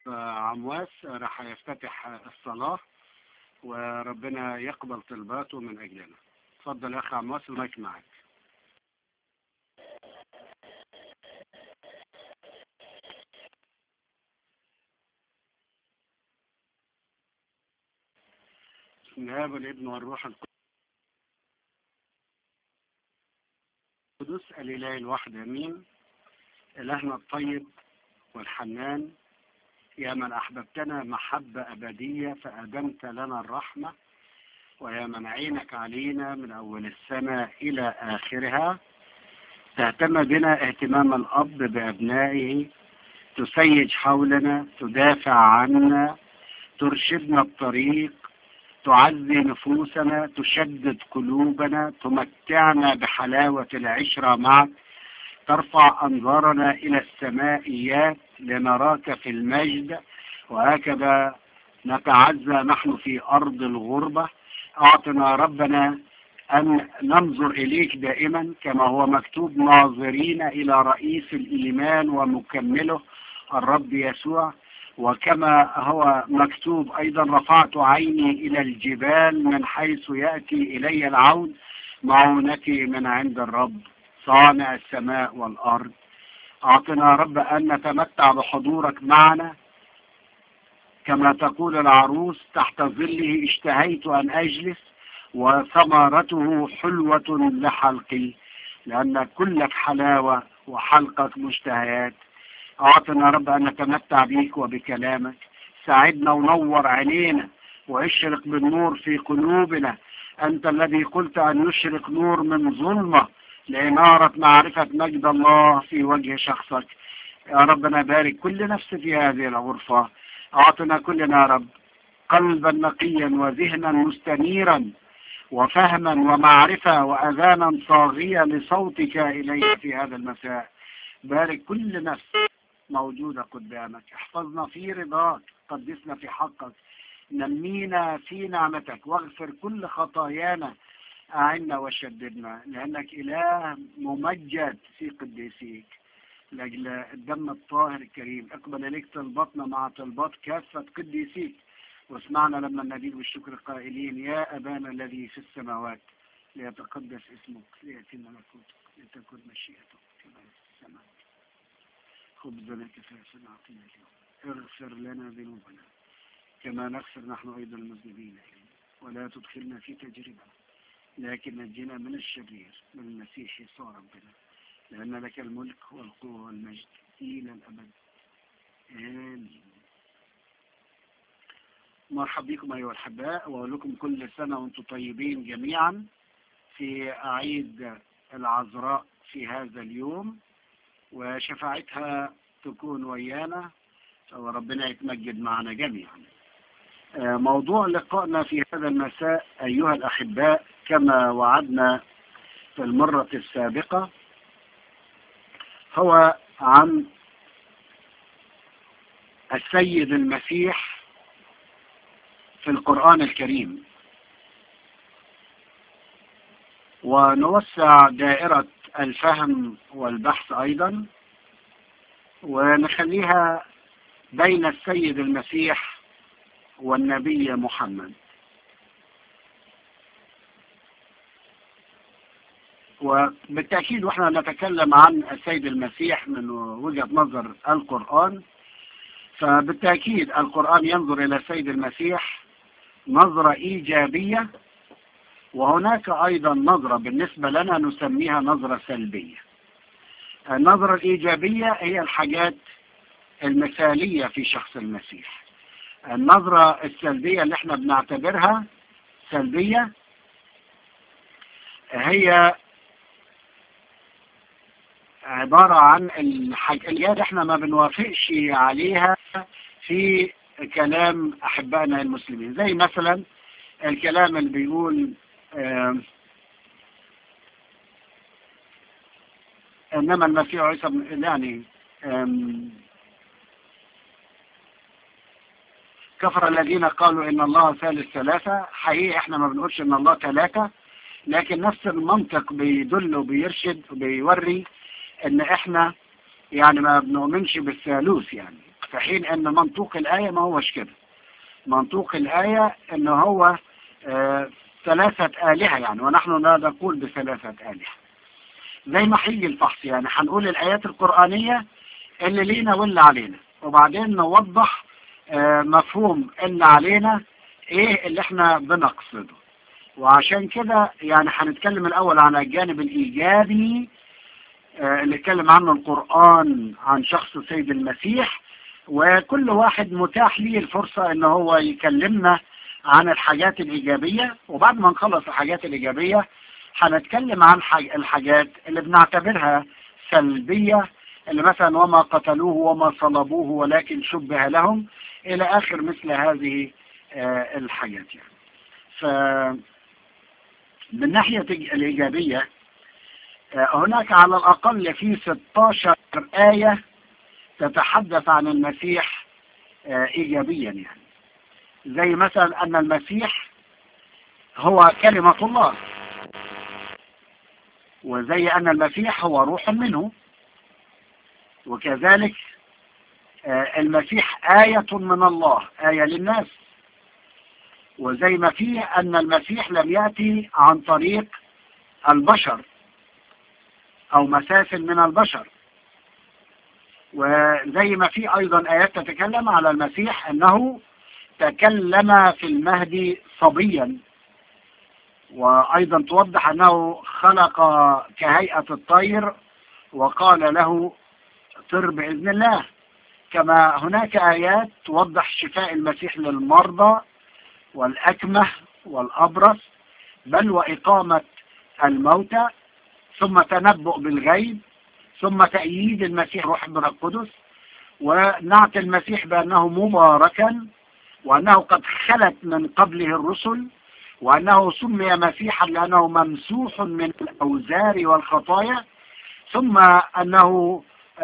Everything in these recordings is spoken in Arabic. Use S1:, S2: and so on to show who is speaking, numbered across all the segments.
S1: عمواس راح يفتتح الصلاة وربنا يقبل طلباته من أجلنا. تفضل يا أخي عمواس، المايك معك. بسم الله والابن والروح القدس الإله الواحد آمين. إلهنا الطيب والحنان، يا من أحببتنا محبة أبدية فأدمت لنا الرحمة، ويا من عينك علينا من أول السنة إلى آخرها، تهتم بنا اهتمام الأب بأبنائه، تسيج حولنا، تدافع عنا، ترشدنا الطريق، تعزي نفوسنا، تشدد قلوبنا، تمتعنا بحلاوة العشرة معك، ترفع أنظارنا إلى السمائيات لنراك في المجد، وهكذا نتعزى نحن في أرض الغربة. أعطنا ربنا أن ننظر إليك دائما كما هو مكتوب، ناظرين إلى رئيس الإيمان ومكمله الرب يسوع، وكما هو مكتوب أيضا رفعت عيني إلى الجبال من حيث يأتي إلي العون، معونتي من عند الرب صانع السماء والأرض. أعطنا رب أن نتمتع بحضورك معنا كما تقول العروس تحت ظله اشتهيت أن أجلس وثمرته حلوة لحلقي، لأن كلك حلاوة وحلقك مشتهيات. أعطنا رب أن نتمتع بيك وبكلامك، ساعدنا ونور عينينا واشرق بالنور في قلوبنا. أنت الذي قلت أن يشرق نور من ظلمة لإنارة معرفة مجد الله في وجه شخصك. يا ربنا بارك كل نفس في هذه الغرفة. أعطنا كلنا يا رب قلبا نقيا وذهنا مستنيرا وفهما ومعرفة وأذانا صاغية لصوتك إليه في هذا المساء. بارك كل نفس موجودة قدامك، احفظنا في رضاك، قدسنا في حقك، نمينا في نعمتك، واغفر كل خطايانا، أعنا وشددنا، لأنك إله ممجد في قديسيك. لأجل الدم الطاهر الكريم اقبل إليك طلباتنا مع طلبات كافة قديسيك، واسمعنا لما ندين بالشكر قائلين يا أبانا الذي في السماوات ليتقدس اسمك، ليأتي ملكوتك، لتكن مشيئتك كما في السماء. خبزنا كفافنا أعطنا اليوم، اغفر لنا ذنوبنا كما نغفر نحن أيضا المذنبين إلينا، ولا تدخلنا في تجربة لكن نجينا من الشرير، من المسيح يسوع ربنا، لأن لك الملك والقوة والمجد إلى الأبد آمين. مرحبا بكم أيها الأحباء، وأقول لكم كل سنة وأنتم طيبين جميعا في عيد العذراء في هذا اليوم، وشفاعتها تكون ويانا وربنا يتمجد معنا جميعا. موضوع لقائنا في هذا المساء أيها الأحباء كما وعدنا في المرة السابقة هو عن السيد المسيح في القرآن الكريم، ونوسع دائرة الفهم والبحث أيضا، ونخليها بين السيد المسيح والنبي محمد. وبالتأكيد وإحنا نتكلم عن السيد المسيح من وجهة نظر القرآن، فبالتأكيد القرآن ينظر إلى السيد المسيح نظرة إيجابية، وهناك أيضا نظرة بالنسبة لنا نسميها نظرة سلبية. النظرة الإيجابية هي الحاجات المثالية في شخص المسيح. النظرة السلبية اللي احنا بنعتبرها سلبية هي عبارة عن الحاجات احنا ما بنوافقش عليها في كلام أحبائنا المسلمين، زي مثلا الكلام اللي بيقول إنما المسيح عيسى يعني كفر الذين قالوا إن الله ثالث ثلاثة. حقيقة احنا ما بنقولش إن الله ثلاثة، لكن نفس المنطق بيدل وبيرشد وبيوري إن احنا يعني ما بنؤمنش بالثالوث يعني. في حين ان منطوق الآية ما هوش كده. منطوق الآية ان هو 3 آلهة يعني، ونحن لا نقول ب3 آلهة. زي ما هيجي الفحص يعني هنقول الآيات القرآنية اللي لينا واللي علينا، وبعدين نوضح مفهوم اللي علينا ايه اللي احنا بنقصده. وعشان كده يعني هنتكلم الأول عن الجانب الإيجابي اللي اتكلم عنه القرآن عن شخص سيد المسيح، وكل واحد متاح ليه الفرصة ان هو يكلمنا عن الحاجات الإيجابية، وبعد ما نخلص الحاجات الإيجابية هنتكلم عن الحاجات اللي بنعتبرها سلبية، اللي مثلا وما قتلوه وما صلبوه ولكن شبه لهم إلى آخر مثل هذه الحاجات يعني. من ناحية الإيجابية هناك على الأقل في 16 آية تتحدث عن المسيح إيجابيا يعني. زي مثلا أن المسيح هو كلمة الله، وزي أن المسيح هو روح منه، وكذلك المسيح آية من الله، آية للناس. وزي ما فيه أن المسيح لم يأتي عن طريق البشر أو مسافل من البشر. وزي ما فيه أيضا آيات تتكلم على المسيح أنه تكلم في المهد صبيا، وأيضا توضح أنه خلق كهيئة الطير وقال له طر بإذن الله. كما هناك آيات توضح شفاء المسيح للمرضى والأكمه والأبرص، بل وإقامة الموتى، ثم تنبؤ بالغيب، ثم تأييد المسيح روح من القدس، ونعت المسيح بأنه مباركا، وأنه قد خلت من قبله الرسل، وأنه سمي مسيحا لأنه ممسوح من الأوزار والخطايا، ثم أنه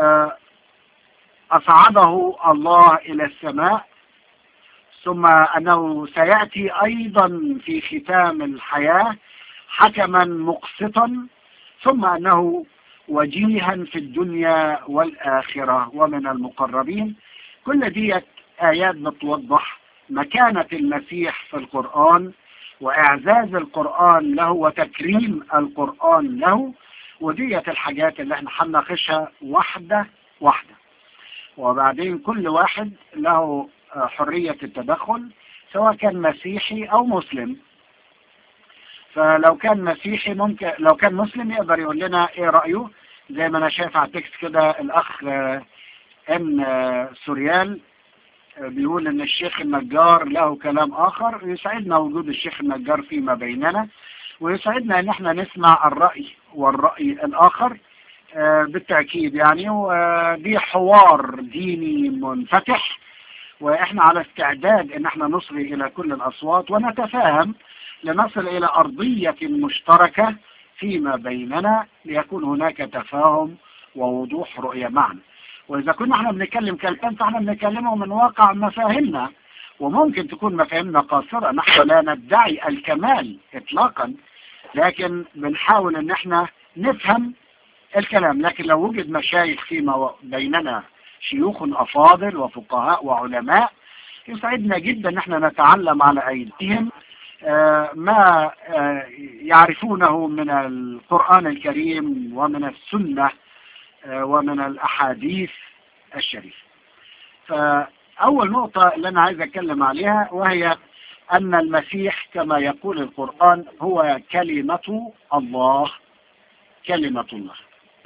S1: أصعده الله إلى السماء، ثم أنه سيأتي أيضا في ختام الحياة حكما مقسطا، ثم أنه وجيها في الدنيا والآخرة ومن المقربين. كل دي آيات بتوضح مكانة المسيح في القرآن، وإعزاز القرآن له، وتكريم القرآن له. ودية الحاجات اللي احنا هنناقشها واحدة واحدة، وبعدين كل واحد له حرية التدخل سواء كان مسيحي أو مسلم. فلو كان مسيحي ممكن، لو كان مسلم يقدر يقول لنا ايه رأيه. زي ما انا شايف على التكست كده الأخ ان سوريال بيقول ان الشيخ النجار له كلام آخر. يسعدنا وجود الشيخ النجار فيما بيننا، ويسعدنا ان احنا نسمع الرأي والرأي الآخر بالتأكيد يعني. ودي حوار ديني منفتح، واحنا على استعداد ان احنا نصغي الى كل الاصوات ونتفاهم لنصل الى ارضية مشتركة فيما بيننا، ليكون هناك تفاهم ووضوح رؤية معنا. واذا كنا احنا بنتكلم كلام فاحنا بنتكلمه من واقع مفاهيمنا، وممكن تكون مفاهيمنا قاصرة. نحن لا ندعي الكمال اطلاقا، لكن بنحاول ان احنا نفهم الكلام. لكن لو وجد مشايخ فيما بيننا، شيوخ أفاضل وفقهاء وعلماء، يسعدنا جدا ان احنا نتعلم على ايديهم ما يعرفونه من القرآن الكريم ومن السنة ومن الأحاديث الشريفة. فأول نقطة اللي أنا عايز أتكلم عليها وهي أن المسيح كما يقول القرآن هو كلمة الله، كلمة الله.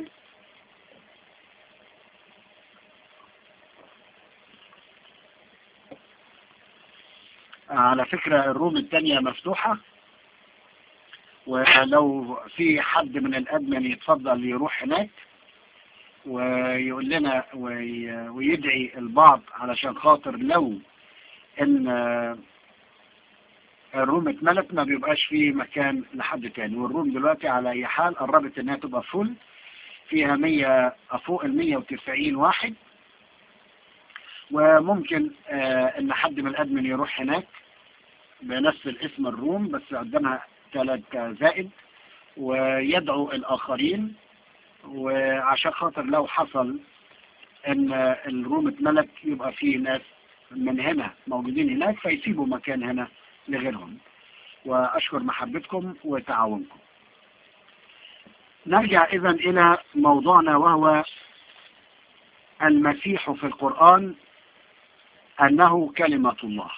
S1: على فكرة الروم الثانية مفتوحة، ولو في حد من الأدمن يتفضل يروح هناك ويقول لنا ويدعي البعض، علشان خاطر لو ان الروم اتملت ما بيبقاش فيه مكان لحد تاني. والروم دلوقتي على اي حال قربت انها تبقى فل، فيها 100 فوق 190 واحد، وممكن ان حد من الادمن يروح هناك بنفس الاسم الروم بس قدامها 3 زائد، ويدعو الاخرين، وعشان خاطر لو حصل ان الروم اتملك يبقى فيه ناس من هنا موجودين هناك فيسيبوا مكان هنا لغيرهم. واشكر محبتكم وتعاونكم. نرجع اذا الى موضوعنا، وهو المسيح في القرآن انه كلمة الله.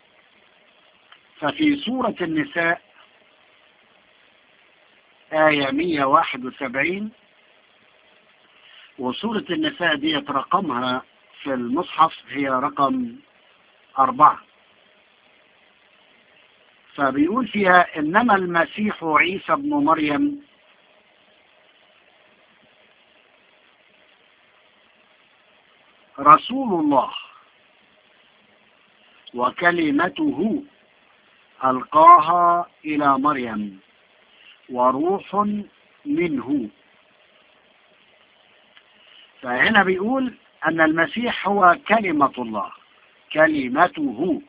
S1: ففي سورة النساء آية 171، وسورة النساء دي رقمها في المصحف هي رقم 4، فبيقول فيها إنما المسيح عيسى ابن مريم رسول الله وكلمته ألقاها إلى مريم وروح منه. فهنا بيقول أن المسيح هو كلمة الله، كلمته.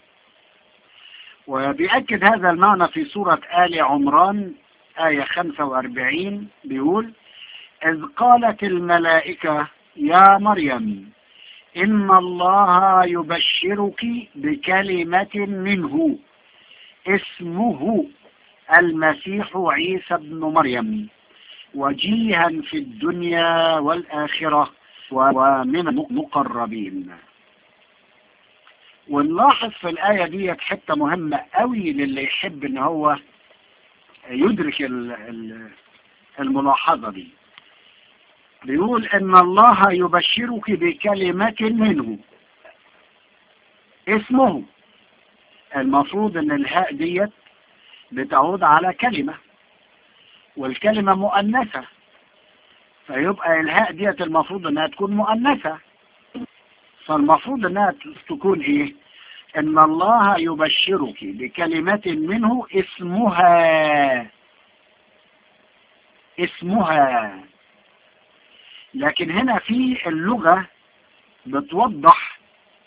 S1: وبيأكد هذا المعنى في سورة آل عمران آية 45، بيقول إذ قالت الملائكة يا مريم إن الله يبشرك بكلمة منه اسمه المسيح عيسى ابن مريم وجيها في الدنيا والآخرة ومن المقربين. ونلاحظ في الآية دي حتة مهمة قوي للي يحب ان هو يدرك الملاحظة دي. بيقول ان الله يبشرك بكلمة منه اسمه. المفروض ان الهاء ديت بتعود على كلمة، والكلمة مؤنثة، فيبقى الهاء ديت المفروض انها تكون مؤنثة. فالمفروض انها تكون ايه؟ ان الله يبشرك بكلمة منه اسمها. لكن هنا في اللغة بتوضح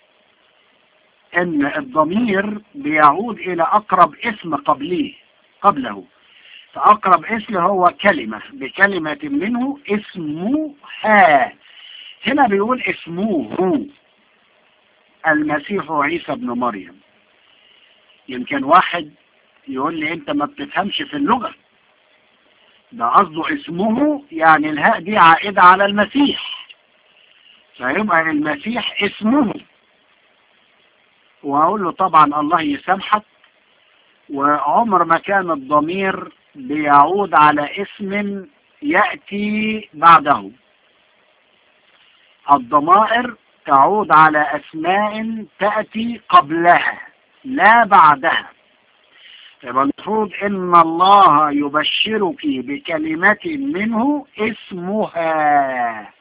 S1: ان الضمير بيعود الى اقرب اسم قبله، فاقرب اسم هو كلمة، بكلمة منه اسمها. هنا بيقول اسمه المسيح عيسى ابن مريم. يمكن واحد يقول لي انت ما بتفهمش في اللغة، ده قصده اسمه يعني الهاء دي عائدة على المسيح، فيبقى المسيح اسمه. وأقول له طبعا الله يسامحك، وعمر ما كان الضمير بيعود على اسم يأتي بعده. الضمائر تعود على أسماء تأتي قبلها لا بعدها. يبقى المفروض إن الله يبشرك بكلمة منه اسمها.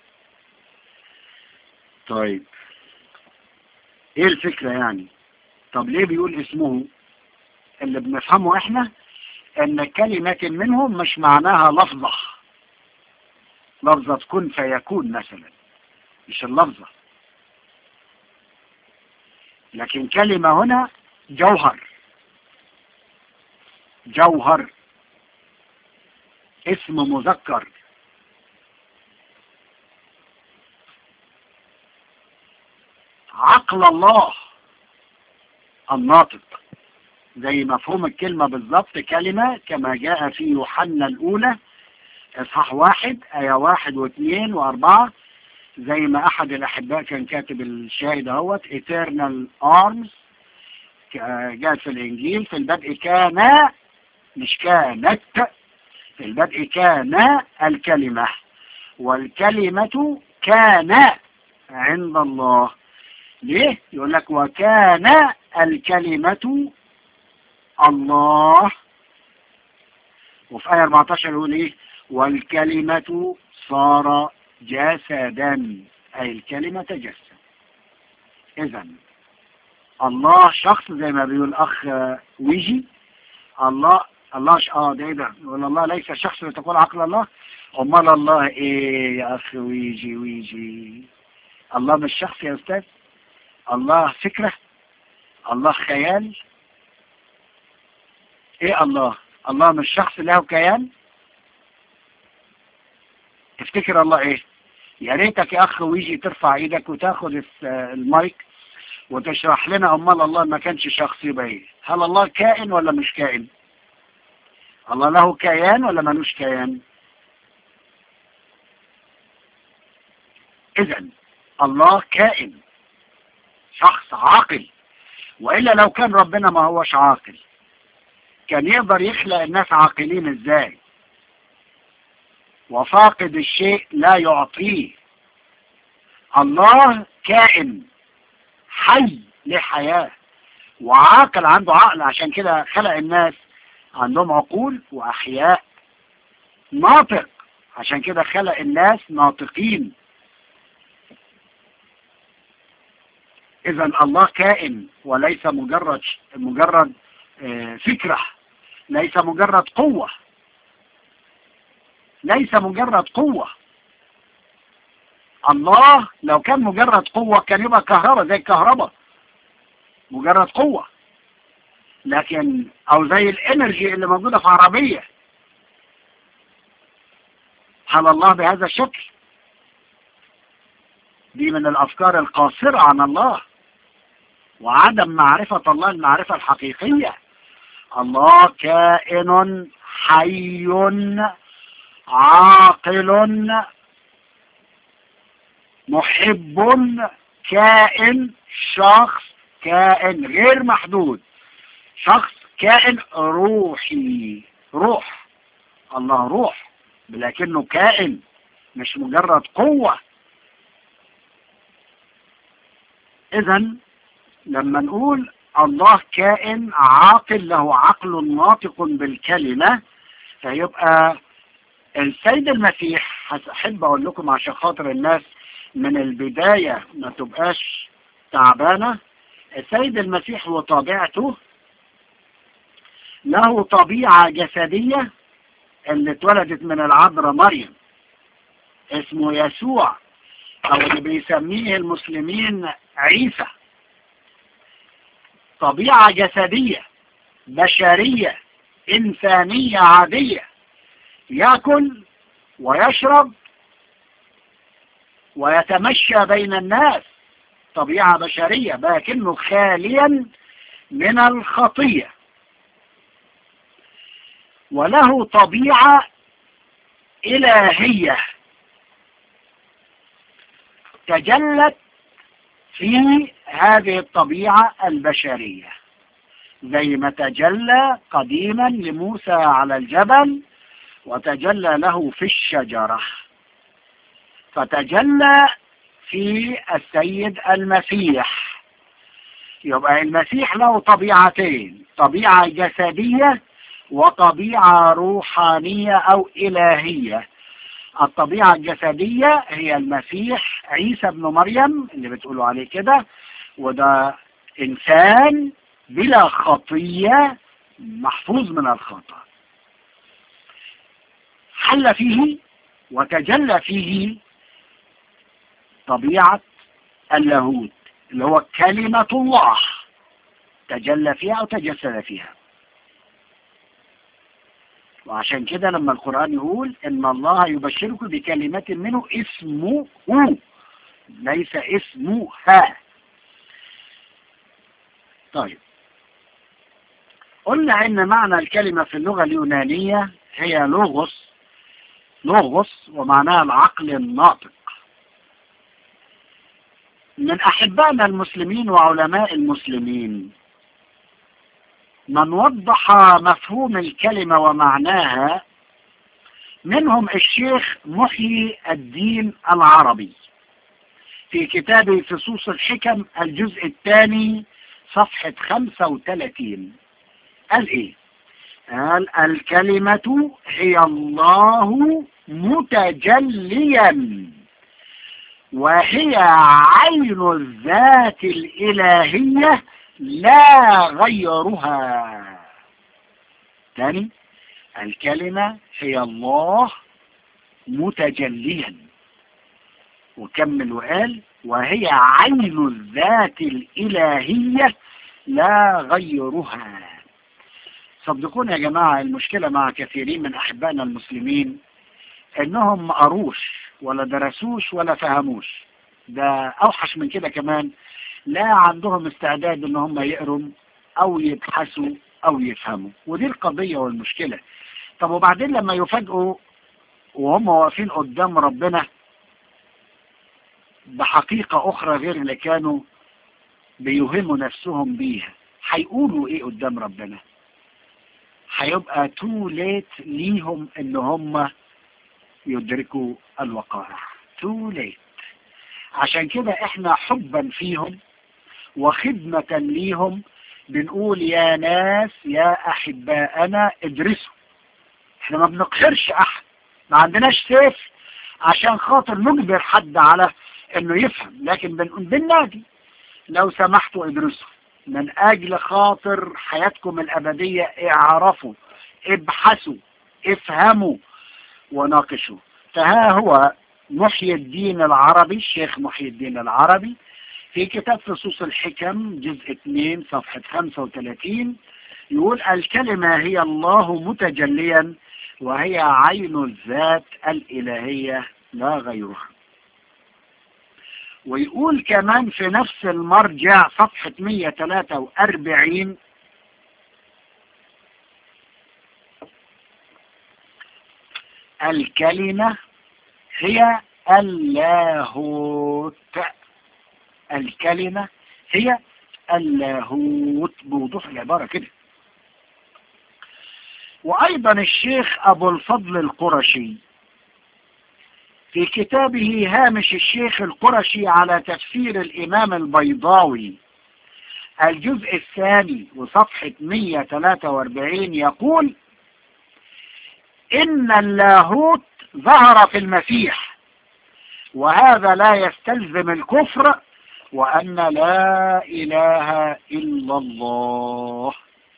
S1: طيب ايه الفكرة يعني؟ طب ليه بيقول اسمه؟ اللي بنفهمه احنا ان كلمة منه مش معناها لفظة كن فيكون مثلا، مش اللفظة، لكن كلمة هنا جوهر، اسم مذكر. عقل الله الناطق، زي مفهوم الكلمة بالضبط كلمة، كما جاء في يوحنا الأولى إصحاح 1 آية 1 و2 و4، زي ما أحد الأحباء كان كاتب الشاهد اهوت eternal arms. جاءت في الإنجيل في البدء كان، مش كانت، في البدء كان الكلمة والكلمة كان عند الله. ليه؟ يقول لك وكان الكلمة الله. وفي آية 14 يقول ايه؟ والكلمة صار جسدا، أي الكلمة تجسد. إذا الله شخص زي ما بيقول أخ ويجي. الله ده ايه ده؟ يقول الله ليس شخص لتقول عقل الله. امال الله ايه يا اخ ويجي؟ الله مش شخص يا استاذ، الله فكرة، الله خيال. ايه الله مش شخص له كيان. تفتكر الله ايه؟ يا ريتك يا أخ ويجي ترفع إيدك وتاخد المايك وتشرح لنا أمال الله ما كانش شخص يبقى إيه؟ هل الله كائن ولا مش كائن؟ الله له كيان ولا ملوش كيان؟ إذن الله كائن، شخص عاقل، وإلا لو كان ربنا ما هوش عاقل كان يقدر يخلق الناس عاقلين إزاي؟ وفاقد الشيء لا يعطيه. الله كائن حي لحياة وعاقل، عنده عقل، عشان كده خلق الناس عندهم عقول وأحياء. ناطق، عشان كده خلق الناس ناطقين. إذا الله كائن وليس مجرد فكرة، ليس مجرد قوة، ليس مجرد قوة. الله لو كان مجرد قوة كان يبقى كهرباء زي الكهرباء، مجرد قوة، لكن او زي الانرجي اللي موجودة في عربية. هل الله بهذا الشكل؟ دي من الافكار القاصرة عن الله وعدم معرفة الله المعرفة الحقيقية. الله كائن حي عاقل محب، كائن، شخص، كائن غير محدود، شخص، كائن روحي، روح. الله روح لكنه كائن مش مجرد قوة. إذن لما نقول الله كائن عاقل له عقل ناطق بالكلمة، فيبقى السيد المسيح، أحب أقول لكم عشان خاطر الناس من البداية ما تبقاش تعبانة، السيد المسيح وطبيعته له طبيعة جسدية اللي اتولدت من العذراء مريم، اسمه يسوع، أو اللي بيسميه المسلمين عيسى. طبيعة جسدية بشرية إنسانية عادية، يأكل ويشرب ويتمشى بين الناس، طبيعة بشرية لكنه خاليا من الخطية. وله طبيعة إلهية تجلت في هذه الطبيعة البشرية، زي ما تجلى قديما لموسى على الجبل وتجلى له في الشجرة، فتجلى في السيد المسيح. يبقى المسيح له طبيعتين، طبيعة جسدية وطبيعة روحانية أو إلهية. الطبيعة الجسدية هي المسيح عيسى ابن مريم اللي بتقولوا عليه كده، وده إنسان بلا خطية محفوظ من الخطأ، حل فيه وتجلى فيه طبيعة اللاهوت اللي هو كلمة الله، تجلى فيها أو تجسد فيها. وعشان كده لما القرآن يقول إن الله يبشركم بكلمة منه اسمه، ليس اسمها. طيب، قلنا إن معنى الكلمة في اللغة اليونانية هي لوغوس ومعناها العقل الناطق. من أحبائنا المسلمين وعلماء المسلمين من وضح مفهوم الكلمة ومعناها، منهم الشيخ محيي الدين العربي في كتاب فصوص الحكم الجزء الثاني صفحة 35. قال إيه؟ قال الكلمة هي الله متجليا، وهي عين الذات الإلهية لا غيرها. تاني، الكلمة هي الله متجليا، وكمل وقال وهي عين الذات الإلهية لا غيرها. صدقوني يا جماعة، المشكلة مع كثيرين من أحبائنا المسلمين انهم ما قروش ولا درسوش ولا فهموش، ده اوحش من كده كمان، لا عندهم استعداد ان هم يقروا او يبحثوا او يفهموا. ودي القضية والمشكلة. طب وبعدين لما يفاجئوا وهم واقفين قدام ربنا بحقيقة اخرى غير اللي كانوا بيوهموا نفسهم بيها، هيقولوا ايه قدام ربنا؟ هيبقى تو ليت ليهم ان هم يدركوا الوقائع، تو ليت. عشان كده احنا حبا فيهم وخدمة ليهم بنقول يا ناس يا احباءنا ادرسوا. احنا ما بنقهرش احد، ما عندناش سيف عشان خاطر نجبر حد على انه يفهم، لكن بنقول بالنادي لو سمحتوا ادرسوا من اجل خاطر حياتكم الابدية، اعرفوا، ابحثوا، افهموا وناقشوا. فها هو محي الدين العربي، الشيخ محي الدين العربي في كتاب فصوص الحكم جزء 2 صفحة 35 يقول الكلمة هي الله متجليا وهي عين الذات الإلهية لا غيرها. ويقول كمان في نفس المرجع صفحة 143 الكلمة هي اللاهوت. الكلمة هي اللاهوت بوضوح العبارة كده. وأيضا الشيخ أبو الفضل القرشي في كتابه هامش الشيخ القرشي على تفسير الإمام البيضاوي الجزء الثاني وصفحة 143 يقول إن اللاهوت ظهر في المسيح وهذا لا يستلزم الكفر وأن لا إله إلا الله.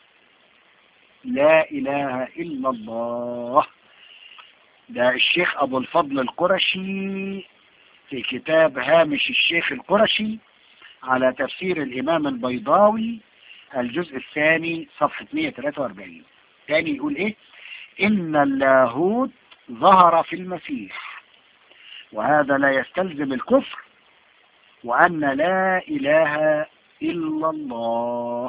S1: لا إله إلا الله. ده الشيخ أبو الفضل القرشي في كتاب هامش الشيخ القرشي على تفسير الإمام البيضاوي الجزء الثاني صفحة 143. تاني يقول إيه؟ إن اللاهوت ظهر في المسيح وهذا لا يستلزم الكفر وأن لا إله إلا الله.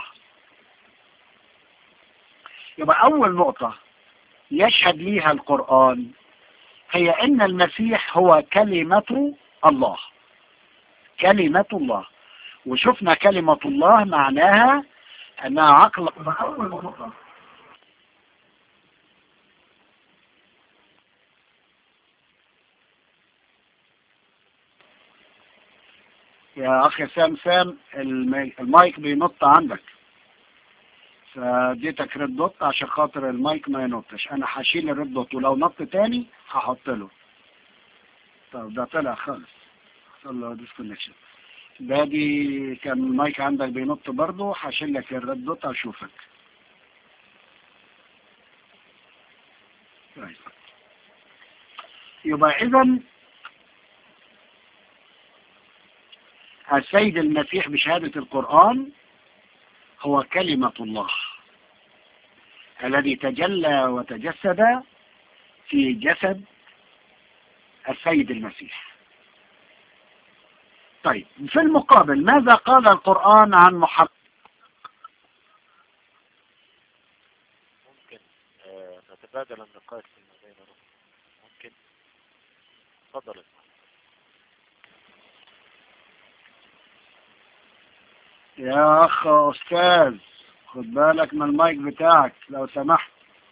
S1: يبقى أول نقطة يشهد ليها القرآن هي أن المسيح هو كلمة الله. كلمة الله. وشفنا كلمة الله معناها أنها عقل. أول نقطة يا أخي سام المايك بينط عندك، فديتك ريد دوت عشان خاطر المايك ما ينطش. أنا هشيل الريد دوت ولو نط تاني هحط له. طب ده طلع خالص، حصل له ديسكونكشن. دي كان المايك عندك بينط برضه، هشيل لك الريد دوت أشوفك. طيب. يبقى إذا السيد المسيح بشهادة القرآن هو كلمة الله الذي تجلى وتجسد في جسد السيد المسيح. طيب في المقابل ماذا قال القرآن عن محمد؟
S2: ممكن نتبادل النقاش فيما بيننا. ممكن تفضل.
S1: يا أخ أستاذ خد بالك من المايك بتاعك لو سمحت.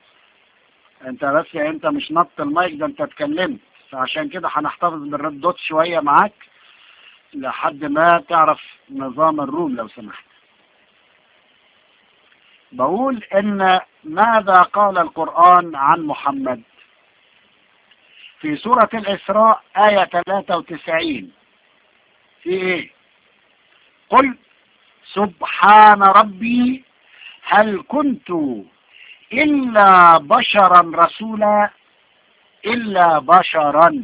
S1: انت مش نط المايك ده، انت اتكلمت، فعشان كده هنحتفظ بالريد دوت شوية معاك لحد ما تعرف نظام الروم لو سمحت. بقول ان ماذا قال القرآن عن محمد في سورة الإسراء آية 93 في ايه؟ قل سبحان ربي هل كنت إلا بشرا رسولا. إلا بشرا.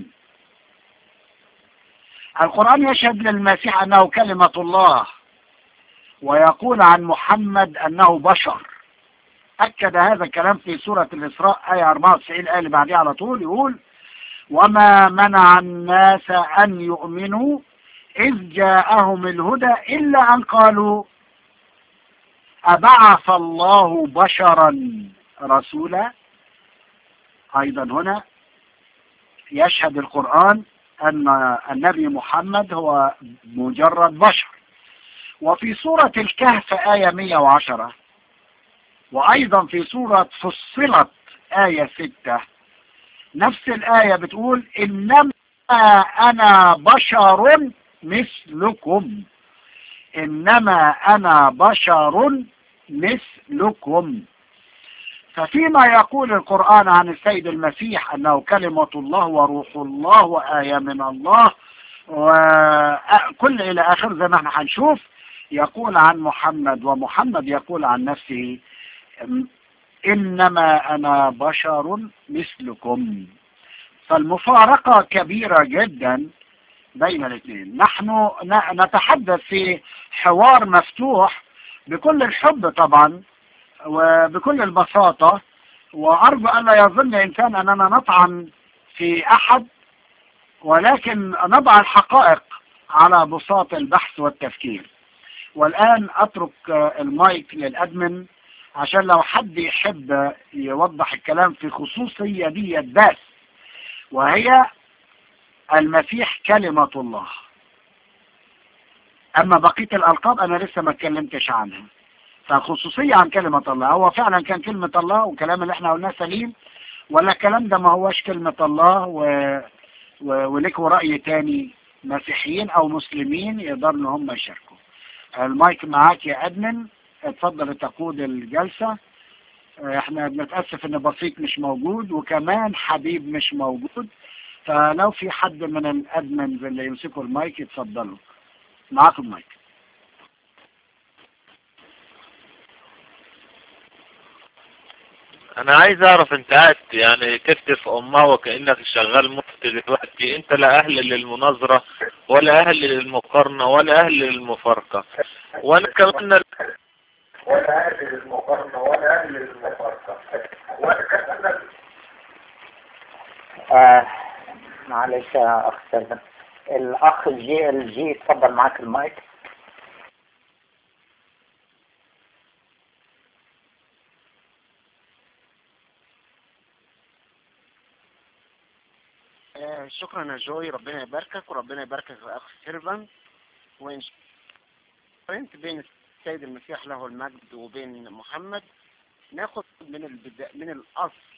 S1: القرآن يشهد للمسيح أنه كلمة الله ويقول عن محمد أنه بشر. أكد هذا الكلام في سورة الإسراء آية 94 آية اللي بعدها على طول يقول وما منع الناس أن يؤمنوا إذ جاءهم الهدى إلا أن قالوا أبعث الله بشرا رسولا. أيضا هنا يشهد القرآن أن النبي محمد هو مجرد بشر. وفي سورة الكهف آية 110، وأيضا في سورة فصلت آية 6 نفس الآية بتقول إنما أنا بشر مثلكم، إنما أنا بشر مثلكم. ففيما يقول القرآن عن السيد المسيح أنه كلمة الله وروح الله وآية من الله وكل إلى آخر زي ما احنا هنشوف، يقول عن محمد ومحمد يقول عن نفسه إنما أنا بشر مثلكم. فالمفارقة كبيرة جدا بين الاثنين. نحن نتحدث في حوار مفتوح بكل الحب طبعا وبكل البساطة، وأرجو أن لا يظن إنسان أننا نطعن في أحد، ولكن نضع الحقائق على بساط البحث والتفكير. والآن أترك المايك للأدمن عشان لو حد يحب يوضح الكلام في خصوصية دي بس، وهي المسيح كلمة الله. أما بقية الألقاب أنا لسه ما اتكلمتش عنها. فخصوصية عن كلمة الله، هو فعلا كان كلمة الله والكلام اللي احنا قلناه سليم، ولا الكلام ده ما هوش كلمة الله ولكوا رأي تاني مسيحيين أو مسلمين يقدروا ان هم يشاركوا. المايك معاك يا أدمن، اتفضل تقود الجلسة. احنا بنتأسف ان بسيط مش موجود وكمان حبيب مش موجود، فلو في حد من الأدمن اللي يمسكوا المايك يتفضلوا، معاكم المايك.
S2: انا عايز اعرف انت قاعد يعني تفتف امها وكأنك شغال مفتي دلوقتي. انت لا اهل للمناظرة ولا اهل للمقارنة ولا اهل للمفارقة، وانا كمان
S3: ولا أهل للمقارنة ولا أهل للمفارقة ولا كمان. معلش يا أخ سلمى، الأخ الجي اتفضل معاك المايك.
S1: شكرا يا جوي، ربنا يباركك وربنا يباركك يا أخ سيرفان. وإن قارنت بين السيد المسيح له المجد وبين محمد، ناخد من الأصل.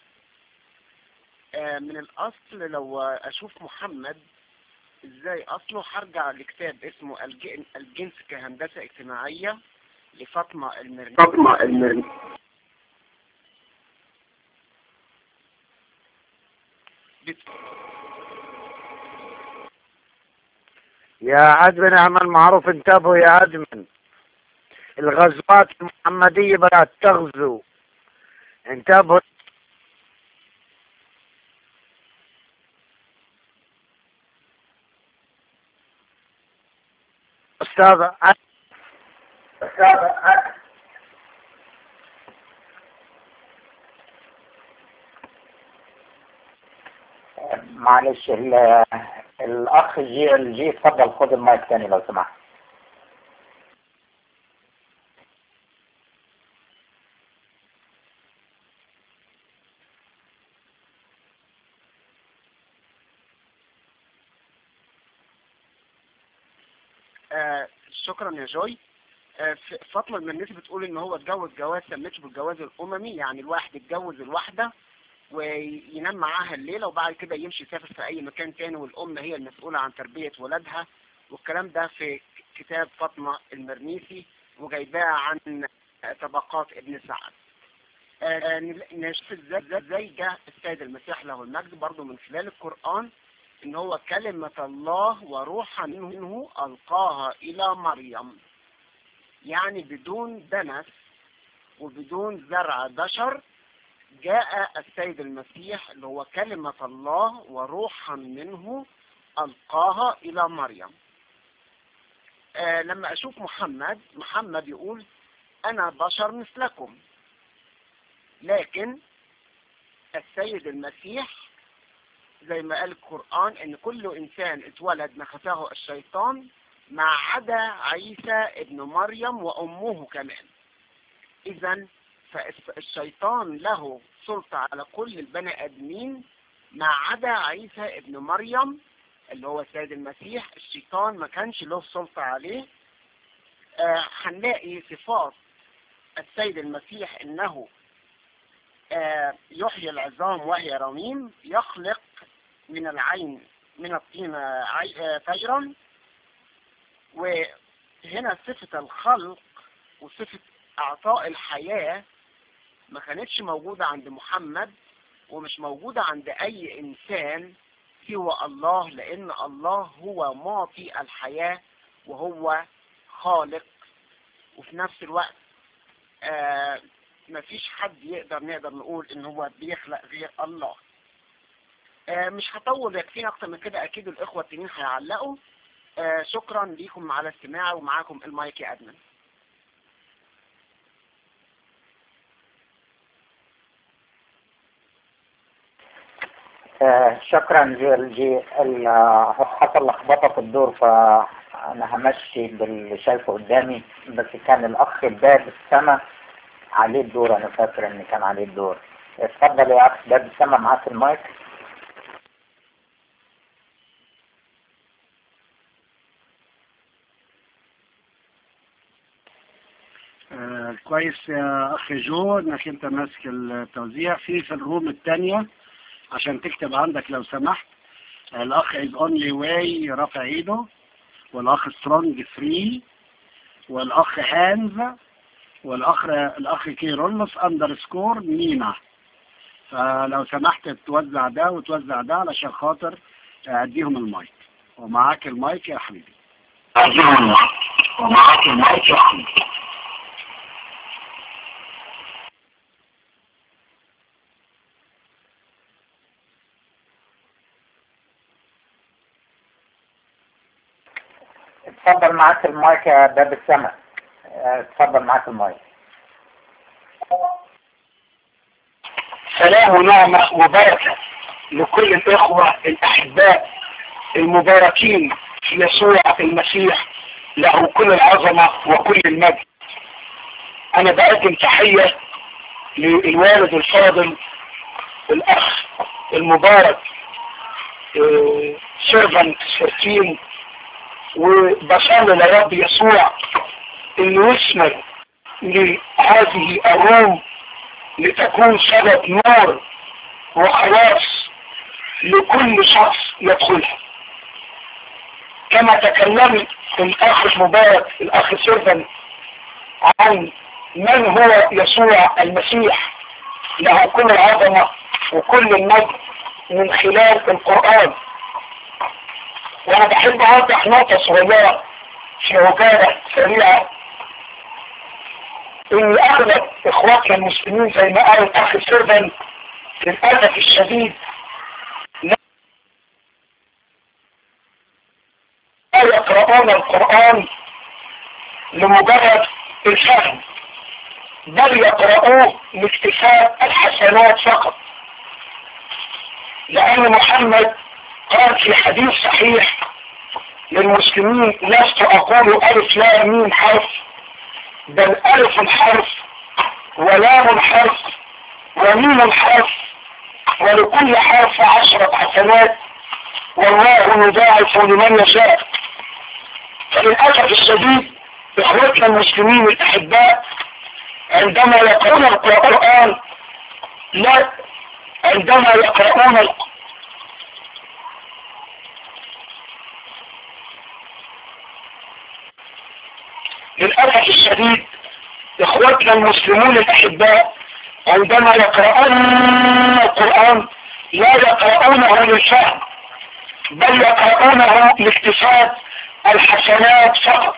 S1: من الأصل لو أشوف محمد إزاي أصله، هرجع لكتاب اسمه الجنس كهندسة اجتماعية لفاطمة المرني.
S3: يا عدمن اعمل معروف، انتبهوا يا عدمن، الغزوات المحمدية بدأت تغزو، انتبهوا. أستاذ معلش الأخ الجي اتفضل خد المايك تاني لو سمحت.
S1: شكرا يا جوي. فاطمة المرنسي بتقول ان هو اتجوز جواز سميته بالجواز الاممي، يعني الواحد يتجوز الواحدة وينام معاها الليلة وبعد كده يمشي يسافر في اي مكان تاني، والام هي المسؤولة عن تربية ولادها. والكلام ده في كتاب فاطمة المرنيسي وجايباه عن طبقات ابن سعد. نشوف ازاي جاء السيد المسيح له المجد برضه من خلال القرآن ان هو كلمة الله وروحا منه القاها الى مريم، يعني بدون دنس وبدون زرع بشر جاء السيد المسيح اللي هو كلمة الله وروحا منه القاها الى مريم. لما اشوف محمد يقول انا بشر مثلكم، لكن السيد المسيح
S4: زي ما قال القرآن ان كل انسان اتولد نخسه الشيطان ما عدا عيسى ابن مريم وامه كمان. اذا فالشيطان له سلطة على كل البني ادمين ما عدا عيسى ابن مريم اللي هو السيد المسيح. الشيطان ما كانش له سلطة عليه. هنلاقي صفات السيد المسيح انه يحيي العظام وهي رميم، يخلق من العين من الطين طيرا. وهنا صفة الخلق وصفة اعطاء الحياة ما كانتش موجودة عند محمد ومش موجودة عند اي انسان سوى الله، لان الله هو معطي الحياة وهو خالق. وفي نفس الوقت مفيش حد نقدر نقول ان هو بيخلق غير الله. مش هطول، يكفينا اكتر من كده. اكيد الاخوة التانيين هيعلقوا. شكرا ليكم على استماعي، ومعاكم المايك يا ادمن.
S3: شكرا جي. حصل لخبطه في الدور، فانا همشي باللي شايفه قدامي. بس كان الاخ باب السما عليه الدور، انا فاكر ان كان عليه الدور. اتفضل يا اخ باب السما، معاك المايك.
S1: كويس يا اخي جو انك انت ماسك التوزيع في الروم الثانية عشان تكتب عندك لو سمحت. الاخ از اونلي واي رافع ايده، والاخ سترونج 3، والاخ هانز، الاخ كيرولوس اندرسكور مينا. فلو سمحت توزع ده وتوزع ده علشان خاطر اديهم المايك. ومعاك المايك يا حبيبي. اديهم المايك. ومعاك المايك يا حبيبي.
S3: اتفضل معاك المايك يا باب السما. اتفضل معاك المايك.
S5: سلام ونعمة وبركة لكل الإخوة الأحباء المباركين في يسوع المسيح، له كل العظمة وكل المجد. أنا بقدم تحية للوالد الفاضل الأخ المبارك سيرفنت 13، وبصلي لرب يسوع إنه يثمر لهذه الروم لتكون سبب نور وخلاص لكل شخص يدخلها. كما تكلم الأخ المبارك الأخ سيرفن عن من هو يسوع المسيح، له كل العظمة وكل المجد من خلال القرآن. وأنا بحب أوضح نقطة صغيرة في عجالة سريعة، إن أغلب إخواتنا المسلمين زي ما قال الأخ سيرفن للأسف الشديد لا يقرؤون القرآن لمجرد الفهم، بل يقرؤوه لاكتساب الحسنات فقط. لأن محمد قال في حديث صحيح للمسلمين: لست أقول ألف لام ميم حرف، بل ألف حرف ولام حرف وميم حرف، ولكل حرف 10 حسنات، والله يضاعف لمن يشاء. فللأسف الشديد إخوتنا المسلمين الأحباء عندما يقرؤون القرآن للأسف الشديد إخوتنا المسلمون الأحباء عندما يقرؤون القرآن لا يقرؤونه للفهم، بل يقرؤونه لاكتساب الحسنات فقط.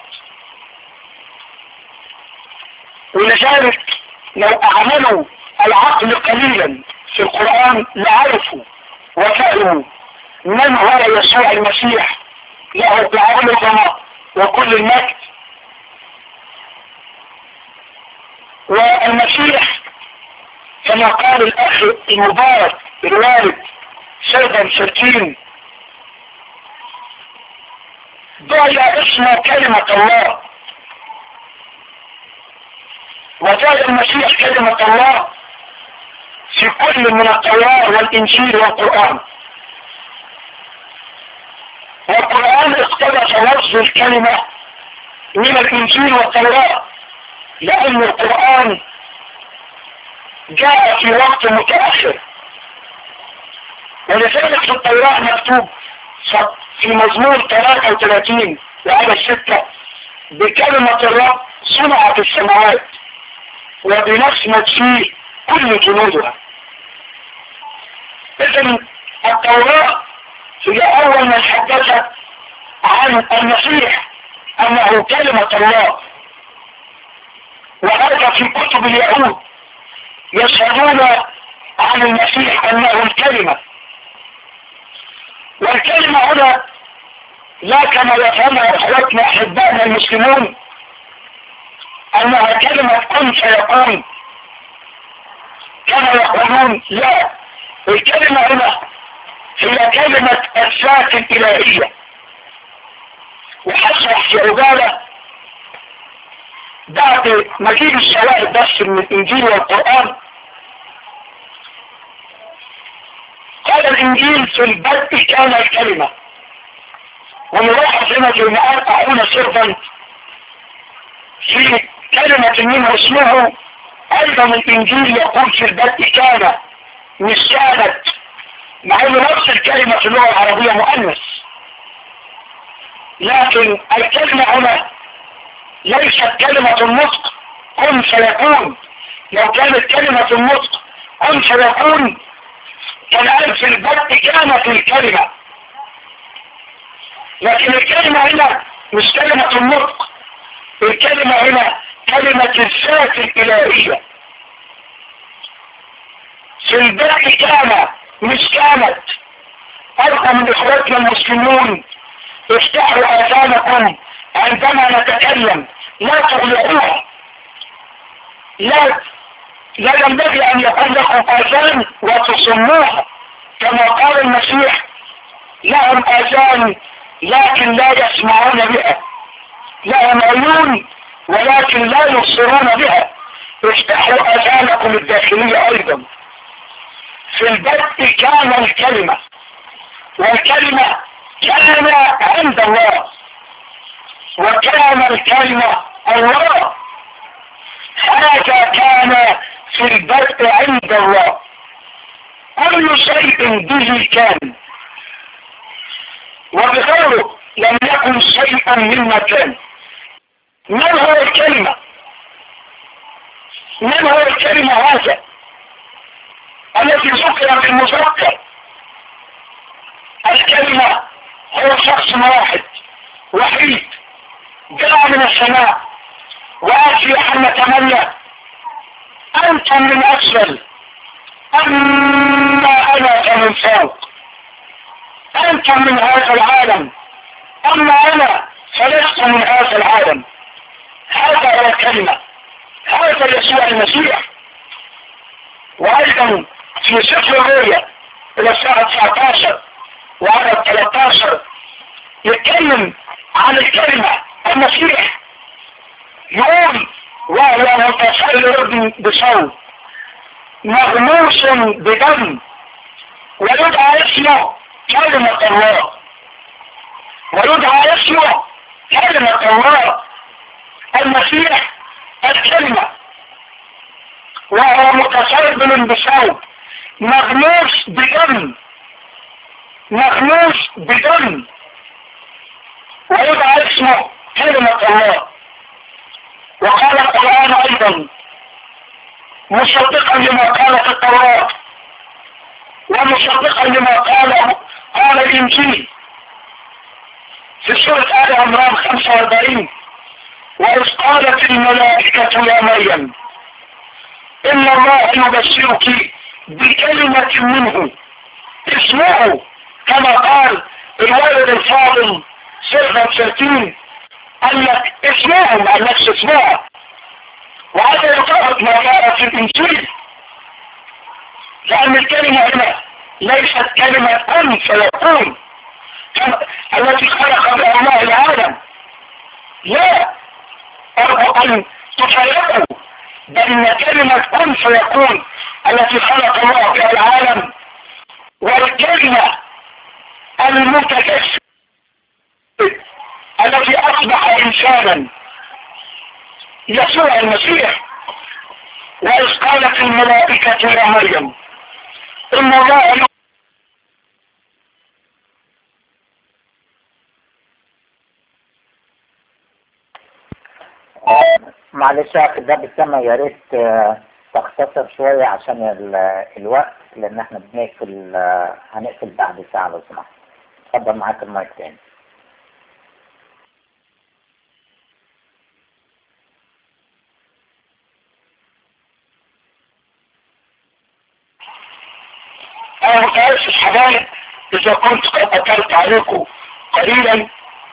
S5: ولذلك لو أعملوا العقل قليلا في القرآن لعرفوا وفهموا من هو يسوع المسيح، له العظمة وكل المجد. والمسيح كما قال الأخ المبارك الوالد سيدا سرتين دعي اسم كلمة الله، وجاء المسيح كلمة الله في كل من التوراة والإنجيل والقرآن. والقرآن اقتبس لفظ الكلمة من الإنجيل والتوراة، لأن القرآن جاء في وقت متأخر، ولذلك في التوراة مكتوب في مزمور 33 وعدد 6 بكلمة الرب صنعت السماوات وبنسمة فيه كل جنودها. إذن التوراة هي أول من حدثت عن المسيح أنه كلمة الله، وهذا في كتب اليهود يشهدون عن المسيح أنه الكلمة. والكلمة هنا لا كما يفهمها اخواتنا احبائنا المسلمون انها كلمة كن فيكون كما يقولون، لا، الكلمة هنا هي كلمة الذات الالهية. وحصل في عبالة بعد مجيب الشواهد بس من الانجيل والقرآن، قال الانجيل في البدء كان الكلمة، ونلاحظ هنا في المقال أعون سربا في كلمة منه اسمه. أيضا الإنجيل يقول في البدء كان، مش كانت، مع أن نفس الكلمة في اللغة العربية مؤنث، لكن الكلمة هنا ليست كلمة النطق كن فيكون. لو كانت كلمة النطق كن فيكون كان قال في البدء كانت الكلمة، لكن الكلمة هنا مش كلمة النطق، الكلمة هنا كلمة الذات الإلهية. في البدء كان مش كانت. أرقى من إخواتنا المسلمون افتحوا آذانكم عندما نتكلم، لا تغلقوها. لا ينبغي أن يكون لكم آذان وتصموها، كما قال المسيح لهم آذان لكن لا يسمعون بها، لهم عيون ولكن لا يبصرون بها. افتحوا آذانكم الداخلية أيضا. في البدء كان الكلمة، والكلمة كان عند الله، وكان الكلمة الله. هذا كان في البدء عند الله، كل شيء به كان، وبغيره لم يكن شيء مما كان. من هو الكلمة؟ من هو الكلمة هذا الذي ذكر في المذكر؟ الكلمة هو شخص واحد وحيد جاء من السماء وآتي أن نتمنى أنتم من أسفل أما أنا فمن فوق، أنتم من هذا العالم أما أنا فلست من هذا العالم. هذا هو الكلمة، هذا يسوع المسيح. وأيضا في سفر الرؤيا إلى الساعة 19 وعدد 13 يتكلم عن الكلمة المسيح، يقول وهو متسلل بصوت مغموس بدم ويدعى اسمه كلمة الله، ويدعى اسمه كلمة الله. المسيح الكلمة، وهو متسلل بصوت مغموس بدم، مغموس بدم، ويدعى اسمه كلمة الله. وقال القرآن أيضا مصدقا لما قالت التوراة ومصدقا لما قال الإنجيل في سورة آل عمران 45: وإذ قالت الملائكة يا مريم إن الله يبشرك بكلمة منه اسمه، كما قال الولد الفاضل سيرفا سرتين قال لك اسمهم، قال لك اسمها. وهذا يطابق ما جاء في الإنجيل، لأن الكلمة هنا ليست كلمة كن فيكون التي خلق بها الله العالم. لا، أرجو أن تفرقوا بين كلمة كن فيكون التي خلق الله بها العالم والكلمة المتجسد التي أصبح إنسانا يسوع المسيح. وإذ قالت الملائكة يا مريم إن الله
S3: معلش يا أخي ده بالسما، يا ريت تختصر شوية عشان الوقت، لأن احنا بنقفل هنقفل بعد ساعة لو سمحت. اتفضل معاك المايك تاني.
S5: أنا متأسف حبايب إذا كنت قد أثرت عليكم قليلا.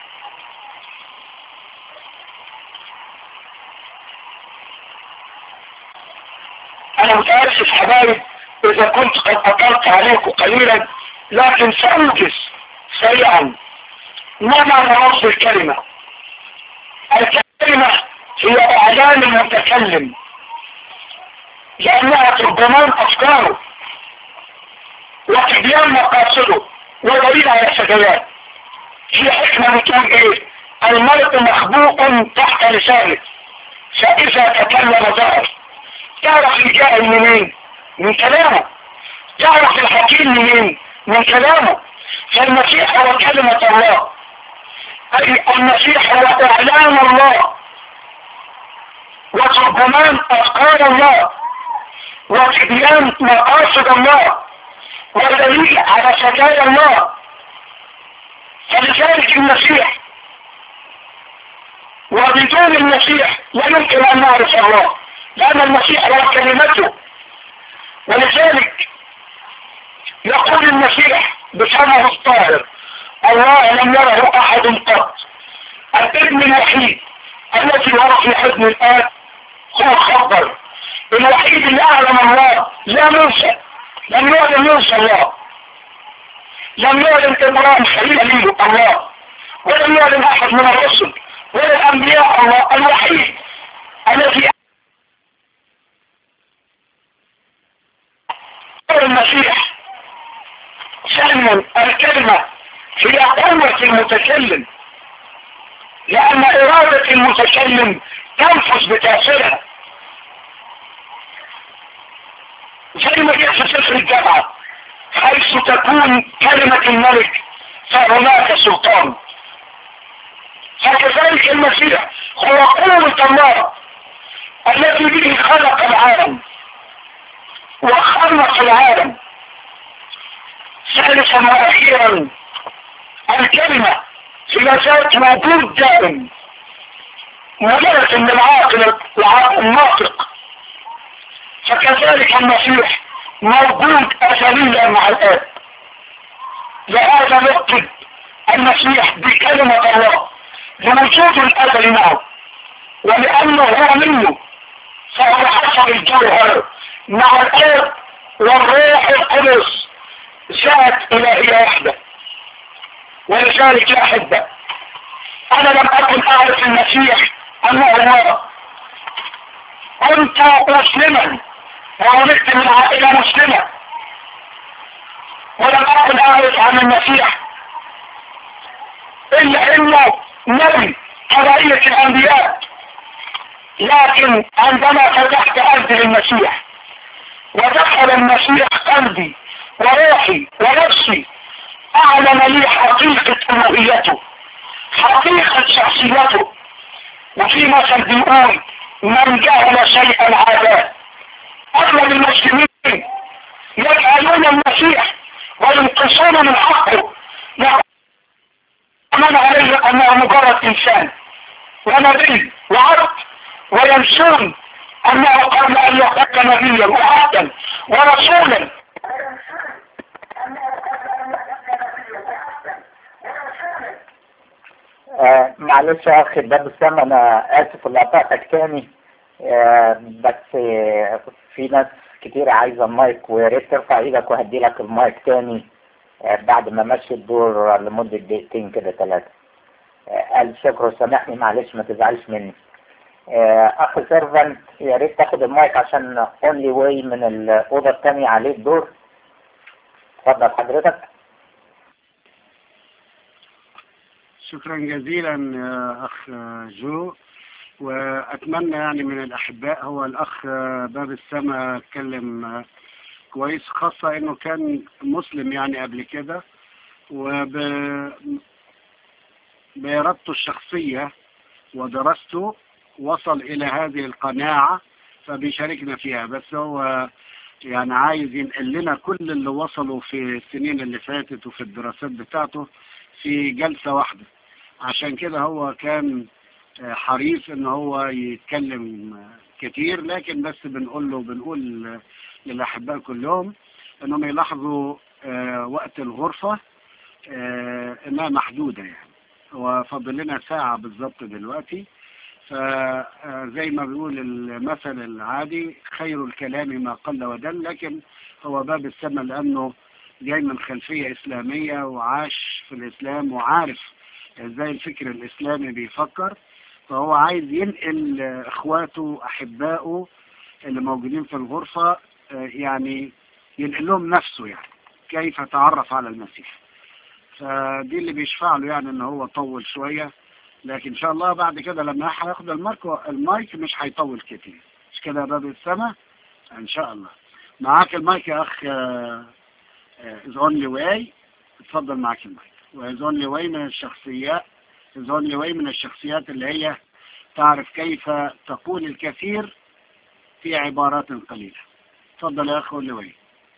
S5: أنا متأسف حبايب إذا كنت قد أثرت عليكم قليلا، لكن سأنجز سريعا. ما معنى لفظ الكلمة؟ الكلمة هي إعلان المتكلم، لأنها ترجمان أفكاره وتبيان مقاصده ودليل على سجلات. هي حكمة بتقول ايه؟ المرء مخبوق تحت لسانه فإذا تكلم ظهر. تعرف الجاهل منين؟ من كلامه. تعرف الحكيم منين؟ من كلامه. فالمسيح هو كلمة الله، أي المسيح هو إعلان الله وترجمان أفكار الله وتبيان مقاصد الله والدليل على سجايا الله. فلذلك المسيح، وبدون المسيح لا يمكن أن نعرف الله، لأن المسيح هو كلمته. ولذلك يقول المسيح بسمه الطاهر الله لم يره أحد قط، الابن الوحيد الذي هو في حضن الآب هو خبر الوحيد اللي أعلم الله، لا موسى، لم يعلم موسى الله، لم يعلم إبراهيم خليل الله، ولم يعلم أحد من الرسل ولا الأنبياء الله، الوحيد الذي المسيح. ثانيا الكلمة هي قوة المتكلم، لأن إرادة المتكلم تنفذ بتأثيرها، زي ما جاء في سفر الجامعة حيث تكون كلمة الملك فهناك سلطان. فكذلك المسيح هو قوة الله التي به خلق العالم وخلق العالم. ثالثا وأخيرا الكلمة هي ذات وجود دائم مجرد من العاقل الناطق. فكذلك المسيح موجود أزليا مع الآب، لهذا نكتب المسيح بكلمة الله لوجود الأزل معه، ولأنه هو منه فهو حسب الجوهر مع الآب والروح القدس ذات إلهية واحدة. ولذلك يا أحبة أنا لم أكن أعرف المسيح أنه الله. كنت مسلما وولدت من عائلة مسلمة، ولم أكن أعرف عن المسيح إلا إنه نبي كبقية الأنبياء. لكن عندما فتحت قلبي للمسيح ودخل المسيح قلبي وروحي ونفسي، أعلن لي حقيقة ألوهيته، حقيقة شخصيته. وفي مثل بيقول من جهل شيئا عاداه. أغلب المسلمين يجهلون المسيح وينقصون من حقه، يعلمون عليه أنه مجرد إنسان ونبي وعبد، وينسون أنه قبل أن يكون نبيا وعبدا ورسولا
S3: معلش يا أخي ده بالسما، أنا آسف اللي قطعتك تاني، بس في ناس كتير عايزة المايك، ويا ريت ترفع ايدك وهدي لك المايك تاني بعد ما مشي الدور لمدة دقيقتين كده 3. قال شكرا، سامحني معلش ما تزعلش مني. اخ سيرفنت يا ريت تاخد المايك عشان اونلي واي من الأوضة التانية عليه الدور. اتفضل حضرتك.
S1: شكرا جزيلا يا أخ جو، وأتمنى يعني من الأحباء. هو الأخ باب السماء اتكلم كويس، خاصة إنه كان مسلم يعني قبل كده، بإرادته الشخصية ودراسته وصل إلى هذه القناعة فبيشاركنا فيها. بس هو يعني عايز ينقل لنا كل اللي وصلوا في السنين اللي فاتت وفي الدراسات بتاعته في جلسة واحدة. عشان كده هو كان حريص ان هو يتكلم كتير، لكن بس بنقول للأحباء كلهم انهم يلاحظوا وقت الغرفة انها محدودة. يعني هو فاضل لنا ساعة بالظبط دلوقتي، فزي ما بيقول المثل العادي خير الكلام ما قل ودل. لكن هو باب السماء لأنه جاي من خلفية إسلامية وعاش في الإسلام وعارف ازاي الفكر الإسلامي بيفكر، فهو عايز ينقل إخواته أحبائه اللي موجودين في الغرفة يعني ينقل لهم نفسه، يعني كيف تعرف على المسيح. فدي اللي بيشفع له يعني ان هو طول شوية، لكن ان شاء الله بعد كده لما هياخد المايك مش هيطول كتير. مش كده يا باب السماء؟ ان شاء الله. معاك المايك يا اخ زون لواي، اتفضل معاك المايك. وزون لواي من الشخصيات اللي هي تعرف كيف تقول الكثير في عبارات قليلة. اتفضل يا اخ لواي.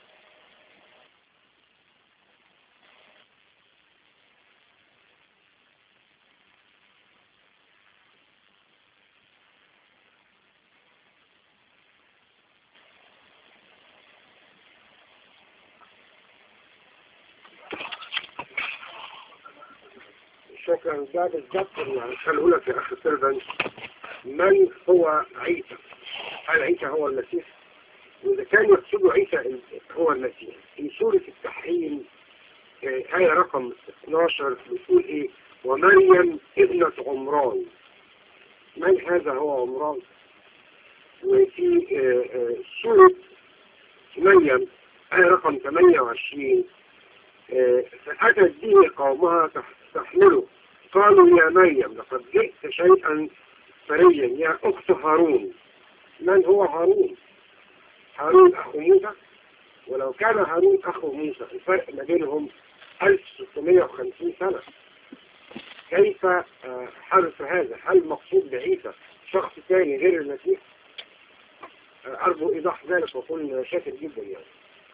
S6: شكرا. ده بالضبط يعني خلوا لك يا اخي سيرفنت، من هو عيسى؟ هل عيسى هو المسيح؟ واذا كان يقصد عيسى هو المسيح، في سورة التحريم آية رقم 12 بتقول ايه؟ ومريم ابنة عمران. من هذا هو عمران؟ وفي سورة مريم آية رقم 28 فأتت به قومها تحمله قالوا يا مريم لقد جئت شيئا فريا يا أخت هارون. من هو هارون؟ هارون أخو موسى، ولو كان هارون أخو موسى الفرق ما بينهم 1650 سنة. كيف حدث هذا؟ هل مقصود بعيسى شخص ثاني غير المسيح؟ أرجو إيضاح ذلك وأكون شاكر جدا يعني.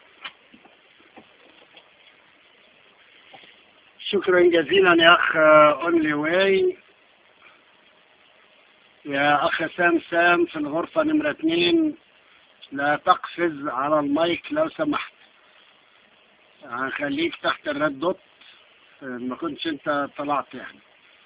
S1: شكرا جزيلا يا أخ أونلي واي. يا أخ سام في الغرفة نمرة 2 لا تقفز على المايك لو سمحت، هنخليك تحت الريد دوت ما كنتش انت طلعت يعني.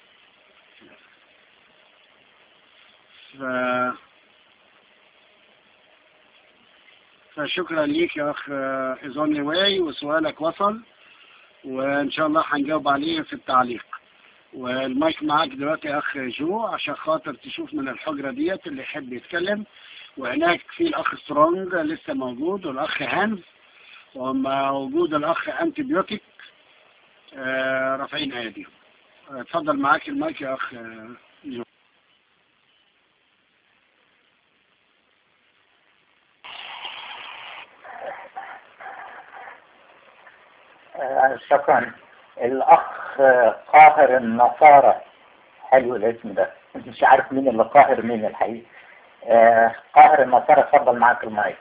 S1: فشكرا ليك يا أخ إيزوني واي، وسؤالك وصل وإن شاء الله هنجاوب عليه في التعليق. والمايك معاك دلوقتي يا أخ جو عشان خاطر تشوف من الحجرة ديت اللي يحب يتكلم. وهناك في الأخ سترونج لسه موجود، والأخ هانز، وموجود الأخ أنتيبيوتيك رافعين أيديهم. اتفضل معاك المايك يا أخ جو.
S3: شكرا. الأخ قاهر النصارى، حلو الاسم ده، مش عارف مين اللي قاهر مين الحقيقة. قاهر النصارى، اتفضل معاك المايك.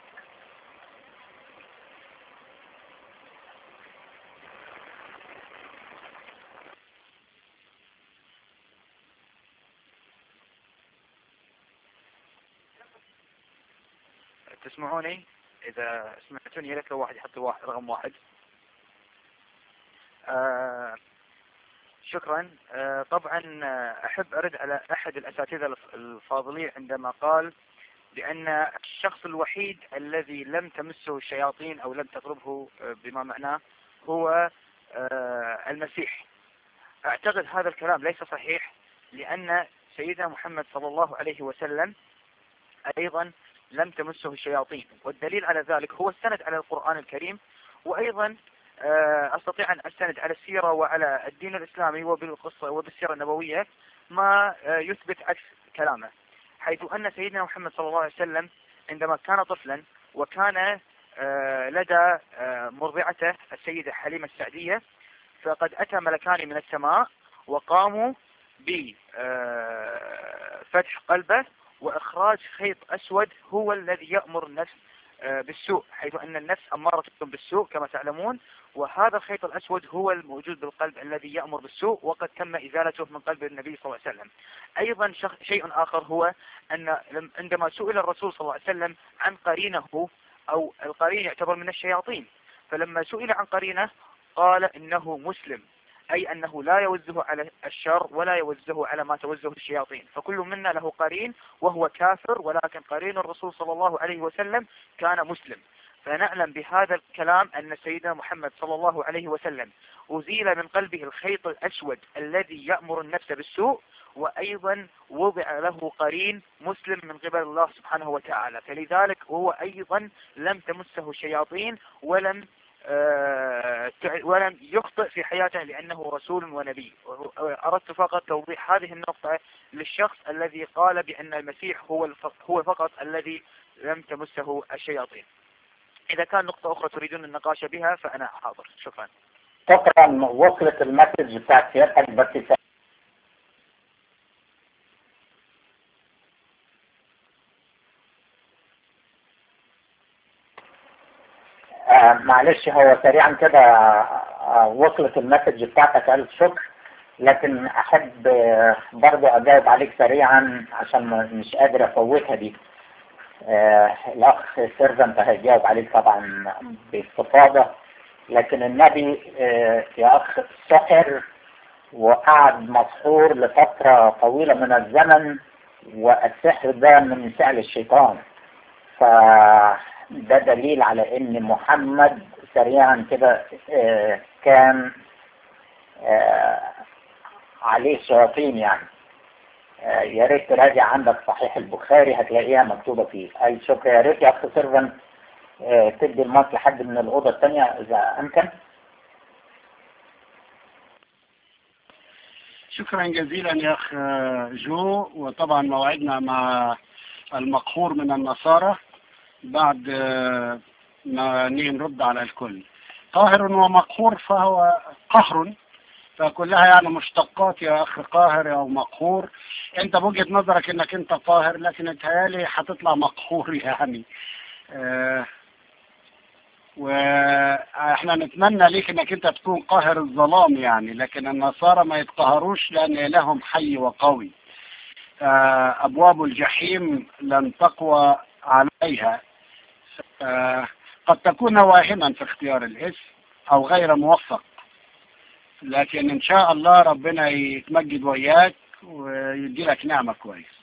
S7: تسمعوني؟ إذا سمعتوني يا ريت لو واحد يحط رقم 1. شكرا. طبعا أحب أرد على أحد الأساتذة الفاضلين عندما قال بأن الشخص الوحيد الذي لم تمسه الشياطين أو لم تضربه بما معناه هو المسيح. أعتقد هذا الكلام ليس صحيح، لأن سيدنا محمد صلى الله عليه وسلم أيضا لم تمسه الشياطين، والدليل على ذلك هو السند على القرآن الكريم، وأيضا أستطيع أن أستند على السيرة وعلى الدين الإسلامي وبالقصة وبالسيرة النبوية ما يثبت عكس كلامه، حيث أن سيدنا محمد صلى الله عليه وسلم عندما كان طفلا وكان لدى مرضعته السيدة حليمة السعدية، فقد أتى ملكان من السماء وقاموا بفتح قلبه وإخراج خيط أسود هو الذي يأمر النفس بالسوء، حيث أن النفس أمارة بالسوء كما تعلمون، وهذا الخيط الأسود هو الموجود بالقلب الذي يأمر بالسوء، وقد تم إزالته من قلب النبي صلى الله عليه وسلم. أيضا شيء آخر هو أن عندما سئل الرسول صلى الله عليه وسلم عن قرينه، أو القرين يعتبر من الشياطين، فلما سئل عن قرينه قال إنه مسلم، أي أنه لا يوزه على الشر ولا يوزه على ما توزه الشياطين، فكل منا له قرين وهو كافر، ولكن قرين الرسول صلى الله عليه وسلم كان مسلم. فنعلم بهذا الكلام أن سيدنا محمد صلى الله عليه وسلم أزيل من قلبه الخيط الأسود الذي يأمر النفس بالسوء، وأيضا وضع له قرين مسلم من قبل الله سبحانه وتعالى، فلذلك هو أيضا لم تمسه الشياطين ولم يخطئ في حياته لأنه رسول ونبي. أردت فقط توضيح هذه النقطة للشخص الذي قال بأن المسيح هو فقط الذي لم تمسه الشياطين. إذا كان نقطة أخرى تريدون النقاش بها فأنا حاضر. شكرا.
S3: شكرا. وصلت المسج بتاعت سيادتك، بس معلش هو سريعا كده وصلت المسج بتاعتك، ألف شكر، لكن أحب برضو أجاوب عليك سريعا عشان مش قادر أفوتها دي. الأخ سيرفنت هيجاوب عليك طبعا باستفاضة، لكن النبي يا أخ سحر وقعد مسحور لفترة طويلة من الزمن، والسحر ده من فعل الشيطان، فده دليل على ان محمد سريعا كده كان عليه شياطين يعني. يا ريت تراجع عندك صحيح البخاري هتلاقيها مكتوبة فيه. اي شكر. يا ريت يا اخ سيرفن تدي المايك لحد من الأوضة الثانية اذا امكن.
S1: شكرا جزيلا يا أخ جو، وطبعا موعدنا مع المقهور من النصارى بعد ما نرد على الكل. قاهر ومقهور فهو قهر، فكلها يعني مشتقات يا أخ قاهر أو مقهور. أنت بوجهة نظرك أنك أنت قاهر، لكن اتهيالي هتطلع مقهور يعني. واحنا نتمنى ليك انك انت تكون قاهر الظلام يعني، لكن النصارى ما يتقهروش لان لهم حي وقوي. ابواب الجحيم لن تقوى عليها. قد تكون واهما في اختيار الاسم او غير موفق، لكن ان شاء الله ربنا يتمجد وياك ويدي لك نعمة كويس.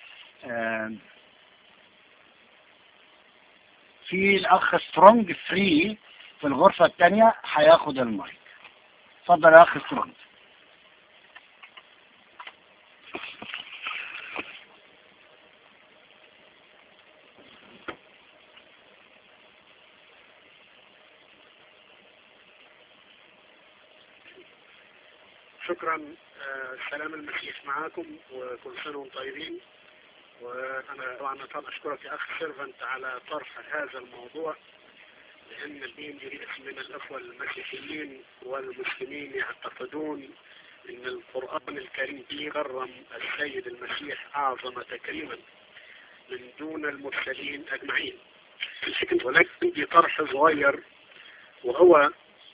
S1: في الاخ سترونج فري في الغرفة الثانية هياخد المايك. اتفضل يا اخ سترونج.
S6: شكرا. سلام المسيح معاكم وكل سنة وانتم طيبين. وانا طبعا اشكرك يا اخ سيرفنت على طرح هذا الموضوع، لان الدين من الاخوة المسيحيين والمسلمين يعتقدون ان القرآن الكريم كرم السيد المسيح اعظم تكريما من دون المرسلين اجمعين. ولكن في طرح صغير، وهو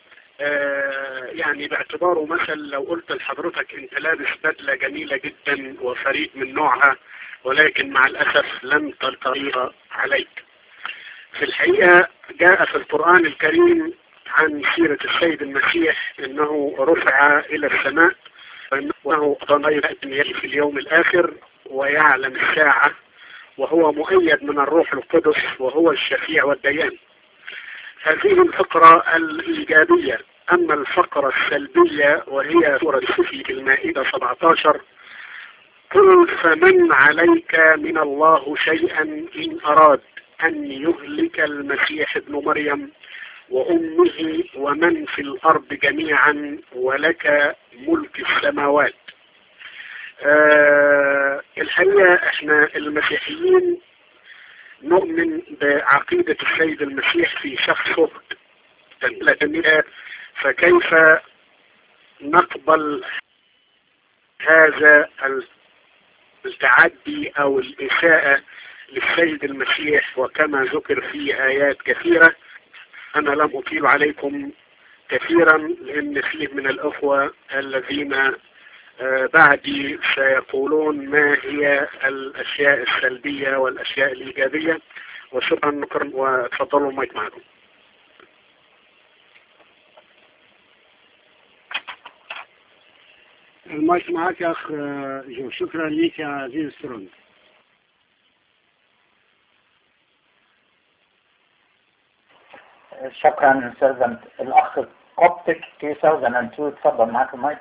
S6: يعني باعتباره مثل لو قلت لحضرتك انت لابس بدلة جميلة جدا وفريد من نوعها، ولكن مع الأسف لم تلتقيها عليك. في الحقيقة جاء في القرآن الكريم عن سيرة السيد المسيح انه رفع الى السماء
S1: وأنه ضمير في اليوم الآخر ويعلم الساعة، وهو مؤيد من الروح القدس وهو الشفيع والديان. هذه الفقرة الإيجابية. أما الفقرة السلبية وهي سورة في المائدة 17: قل فمن عليك من الله شيئا إن أراد أن يهلك المسيح ابن مريم وأمه ومن في الأرض جميعا ولك ملك السماوات. الحقيقة احنا المسيحيين نؤمن بعقيدة السيد المسيح في شخصه، فكيف نقبل هذا التعدي او الإساءة للسيد المسيح؟ وكما ذكر في آيات كثيرة، أنا لم أطيل عليكم كثيرا لأن فيه من الأخوة الذين بعدي سيقولون ما هي الأشياء السلبية والأشياء الإيجابية. وشكرا وتفضلوا المايك معكم. المايك معك يا أخ جو. شكرا لك يا عزيز سترونج.
S3: شكرا سيرفنت. الأخ كوبتك 2002 تفضل معك المايك.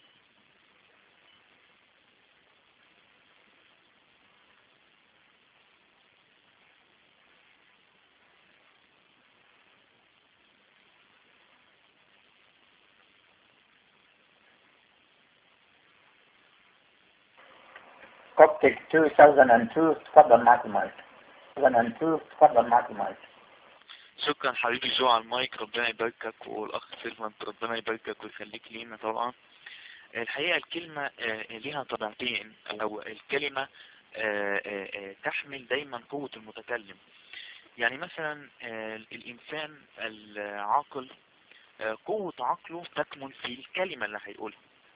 S3: كوبتك 2002 تفضل معك المايك. 2002 تفضل معك المايك.
S8: شكرا حبيبي جو على المايك، ربنا يباركك، والاخ سيرفنت ربنا يباركك ويخليك لينا. طبعا الحقيقة الكلمة ليها طبيعتين، او الكلمة تحمل دايما قوة المتكلم. يعني مثلا الانسان العاقل قوة عقله تكمن في الكلمة اللي هيقولها.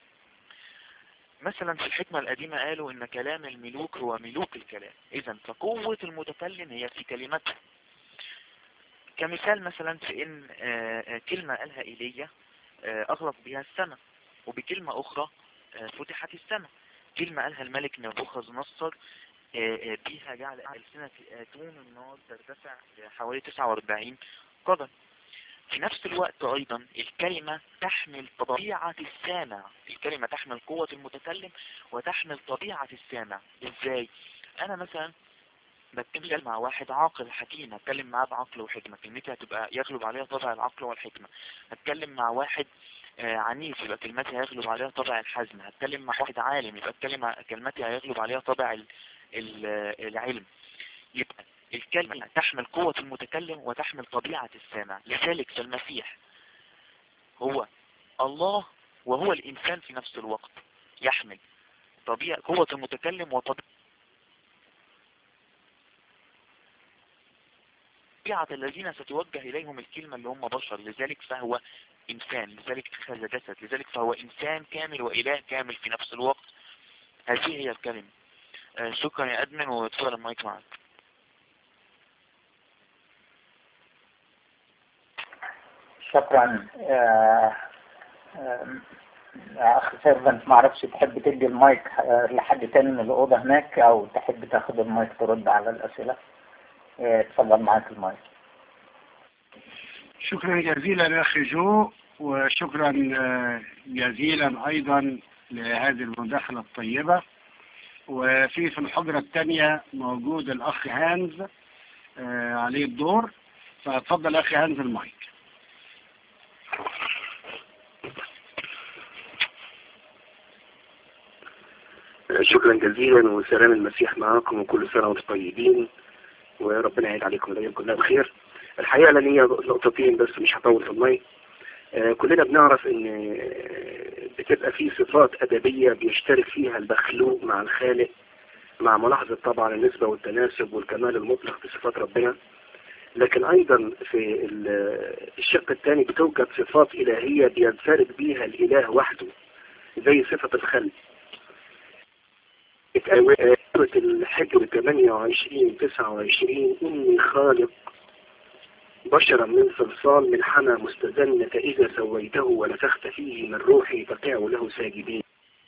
S8: مثلا في الحكمة القديمة قالوا ان كلام الملوك هو ملوك الكلام، اذا فقوة المتكلم هي في كلمته. كمثال مثلا في ان كلمة قالها ايليا اغلق بها السماء، وبكلمة اخرى فتحت السماء. كلمة قالها الملك نبوخذ نصر بها جعل ألسنة آتون النار ترتفع حوالي 49 قدم. في نفس الوقت ايضا الكلمة تحمل طبيعة السامع. الكلمة تحمل قوة المتكلم وتحمل طبيعة السامع. ازاي؟ انا مثلا بتكلم مع واحد عاقل حكيم، هتكلم معاه بعقل وحكمة، كلمتي هتبقى يغلب عليها طبع العقل والحكمة. هتكلم مع واحد عنيف، يبقى كلمتي هيغلب عليها طبع الحزم. هتكلم مع واحد عالم، يبقى كلمتي هيغلب عليها طبع العلم. يبقى الكلمة تحمل قوة المتكلم وتحمل طبيعة السامع. لذلك فالمسيح هو الله وهو الإنسان في نفس الوقت، يحمل قوة المتكلم وطبيعة الذين ستوجه إليهم الكلمة اللي هم بشر. لذلك فهو إنسان، لذلك أخذ جسد، لذلك فهو إنسان كامل وإله كامل في نفس الوقت. هذه هي الكلمة. شكرا يا أدمن، وتفضل المايك معك.
S3: شكرا. اخ سيرفنت، ما اعرفش تحب تدي المايك لحد تاني من الاوضه هناك، او تحب تاخد المايك ترد على الاسئله؟ اتفضل معاك المايك.
S1: شكرا جزيلا يا اخي جو، وشكرا جزيلا ايضا لهذه المداخله الطيبه. وفي الحجره الثانيه موجود الاخ هانز عليه الدور، فتفضل اخي هانز المايك.
S6: شكرا جزيلا، وسلام المسيح معاكم، وكل سنة وانتم طيبين، وربنا يعيد عليكم الايام كلها بخير. الحقيقة لن هي نقطتين بس، مش هطول في الماء. كلنا بنعرف ان بتبقى في صفات ادبية بيشترك فيها المخلوق مع الخالق، مع ملاحظة طبعا النسبة والتناسب والكمال المطلق في صفات ربنا. لكن ايضا في الشق الثاني بتوجد صفات الهية بينفرد بيها الاله وحده، زي صفة الخلق. سورة الحجر 28-29: إني خالق بشرا من صلصال من حمى مستدن، فإذا سويته ونفخت فيه من روحي فقعوا له ساجدين.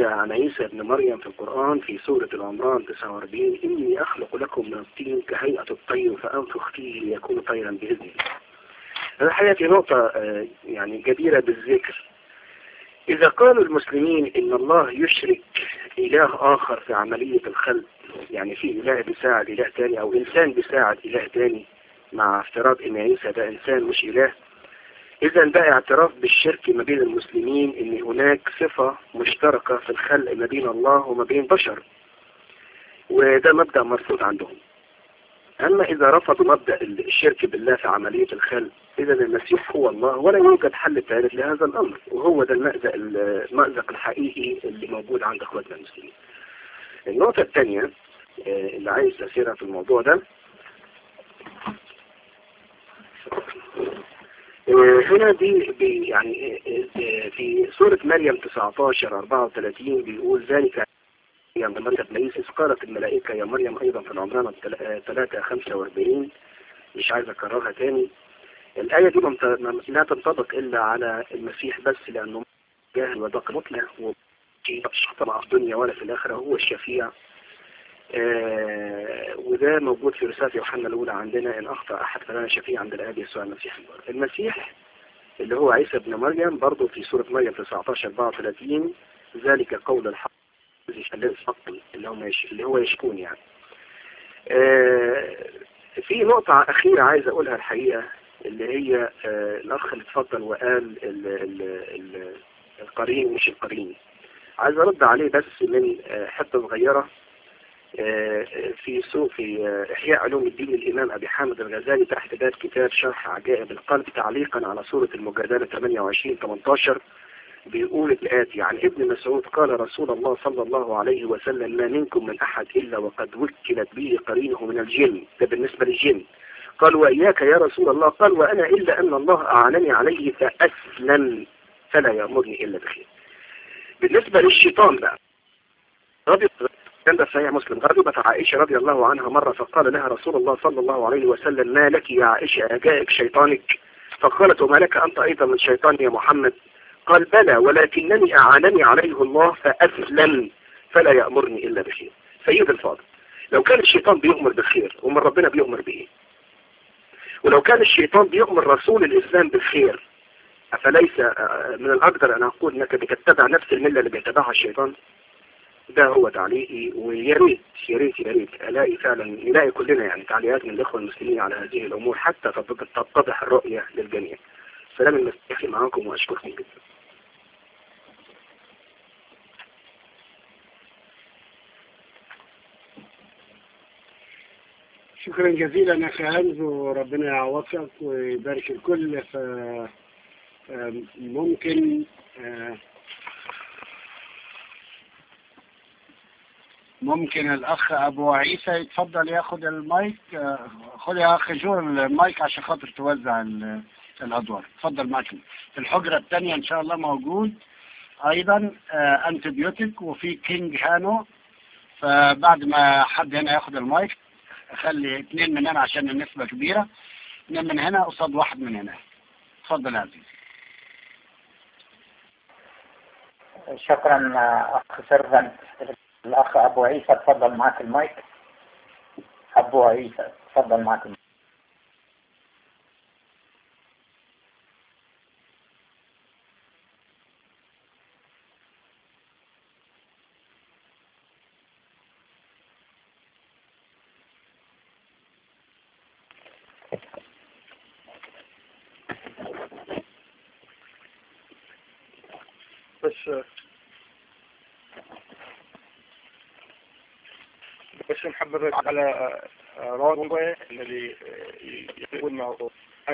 S6: عن عيسى ابن مريم في القرآن في سورة العمران 49: إني أخلق لكم من الطين كهيئة الطير فأنفخ فيه ليكون طيرا بإذني. الحقيقة في نقطة يعني جديرة بالذكر. إذا قالوا المسلمين إن الله يشرك إله آخر في عملية الخلق، يعني في إله بيساعد إله تاني أو إنسان بيساعد إله تاني، مع افتراض إن عيسى ده إنسان مش إله، إذا ده اعتراف بالشرك ما بين المسلمين، إن هناك صفة مشتركة في الخلق ما بين الله وما بين بشر، وده مبدأ مرفوض عندهم. أما إذا رفضوا مبدأ الشرك بالله في عملية الخلق، إذا المسيح هو الله ولا يوجد حل ثالث لهذا الأمر، وهو ده المأزق الحقيقي اللي موجود عند أخواتنا المسلمين. النقطة الثانية اللي عايز أسيرها في الموضوع ده، هنا دي يعني في سورة مريم 19:34 بيقول: ذلك يا مريم ليس قالت الملائكة يا مريم، أيضا في العمران 3:45. مش عايز أكررها تاني. الآية دي لا تنطبق إلا على المسيح بس، لأنه جاهل ودق مطلع ومش مع الدنيا ولا في الآخرة، هو الشفيع. وده موجود في رسالة يوحنا الأولى عندنا: إن أخطأ أحد فلنا شفيع عند الآب يسوع المسيح. المسيح اللي هو عيسى ابن مريم برضه في سورة مريم 19:34: ذلك قول الحق الذي يقتل، اللي هو يشكون يعني. في نقطة أخيرة عايز أقولها الحقيقة، اللي هي الأخ اللي اتفضل وقال القرين مش القرين. عايز أرد عليه بس من حتة صغيرة. في إحياء علوم الدين الإمام أبي حامد الغزالي تحت باب كتاب شرح عجائب القلب تعليقا على سورة المجادلة 28:18 بيقول الآتي: عن ابن مسعود قال رسول الله صلى الله عليه وسلم: ما منكم من أحد إلا وقد وكلت به قرينه من الجن. ده بالنسبة للجن. قال: وإياك يا رسول الله؟ قال: وأنا إلا أن الله أعانني عليه فأسلم فلا يأمرني إلا بخير. بالنسبة للشيطان بقى، كان ده صحيح مسلم، غضبت عائشة رضي الله عنها مرة فقال لها رسول الله صلى الله عليه وسلم: ما لك يا عائشة، أجاءك شيطانك؟ فقالت: وما لك أنت أيضا من شيطان يا محمد؟ قال: بلى، ولكنني أعانني عليه الله فأسلم فلا يأمرني إلا بخير. سيد الفاضل، لو كان الشيطان بيؤمر بالخير، ومن ربنا بيؤمر بإيه؟ ولو كان الشيطان بيؤمر رسول الإسلام بالخير، أفليس من الأقدر أن أقول أنك بتتبع نفس الملة اللي بيتبعها الشيطان؟ ده هو تعليقي، ويا ريت يا ريت يا ريت نلاقي كلنا يعني تعليقات من الإخوة المسلمين على هذه الأمور حتى تتضح الرؤية للجميع. سلام المسيح معكم وأشكركم جدا.
S1: شكرا جزيلا يا أخي هانز، وربنا يعوضك ويبارك الكل. ممكن الأخ أبو عيسى يتفضل ياخد المايك. خد يا أخي جو المايك عشان خاطر توزع الأدوار. تفضل معك في الحجرة الثانية إن شاء الله موجود أيضا أنتبيوتيك وفي كينج هانو. فبعد ما حد هنا ياخد المايك خلي 2 من هنا عشان النسبة كبيرة، 2 من هنا قصاد 1 من هنا. تفضل يا عزيزي.
S3: شكرا أخ سيرفنت. الأخ أبو عيسى تفضل معك المايك. أبو عيسى تفضل معك المايك.
S6: بس نحب الرد على رادوي الذي يقول انه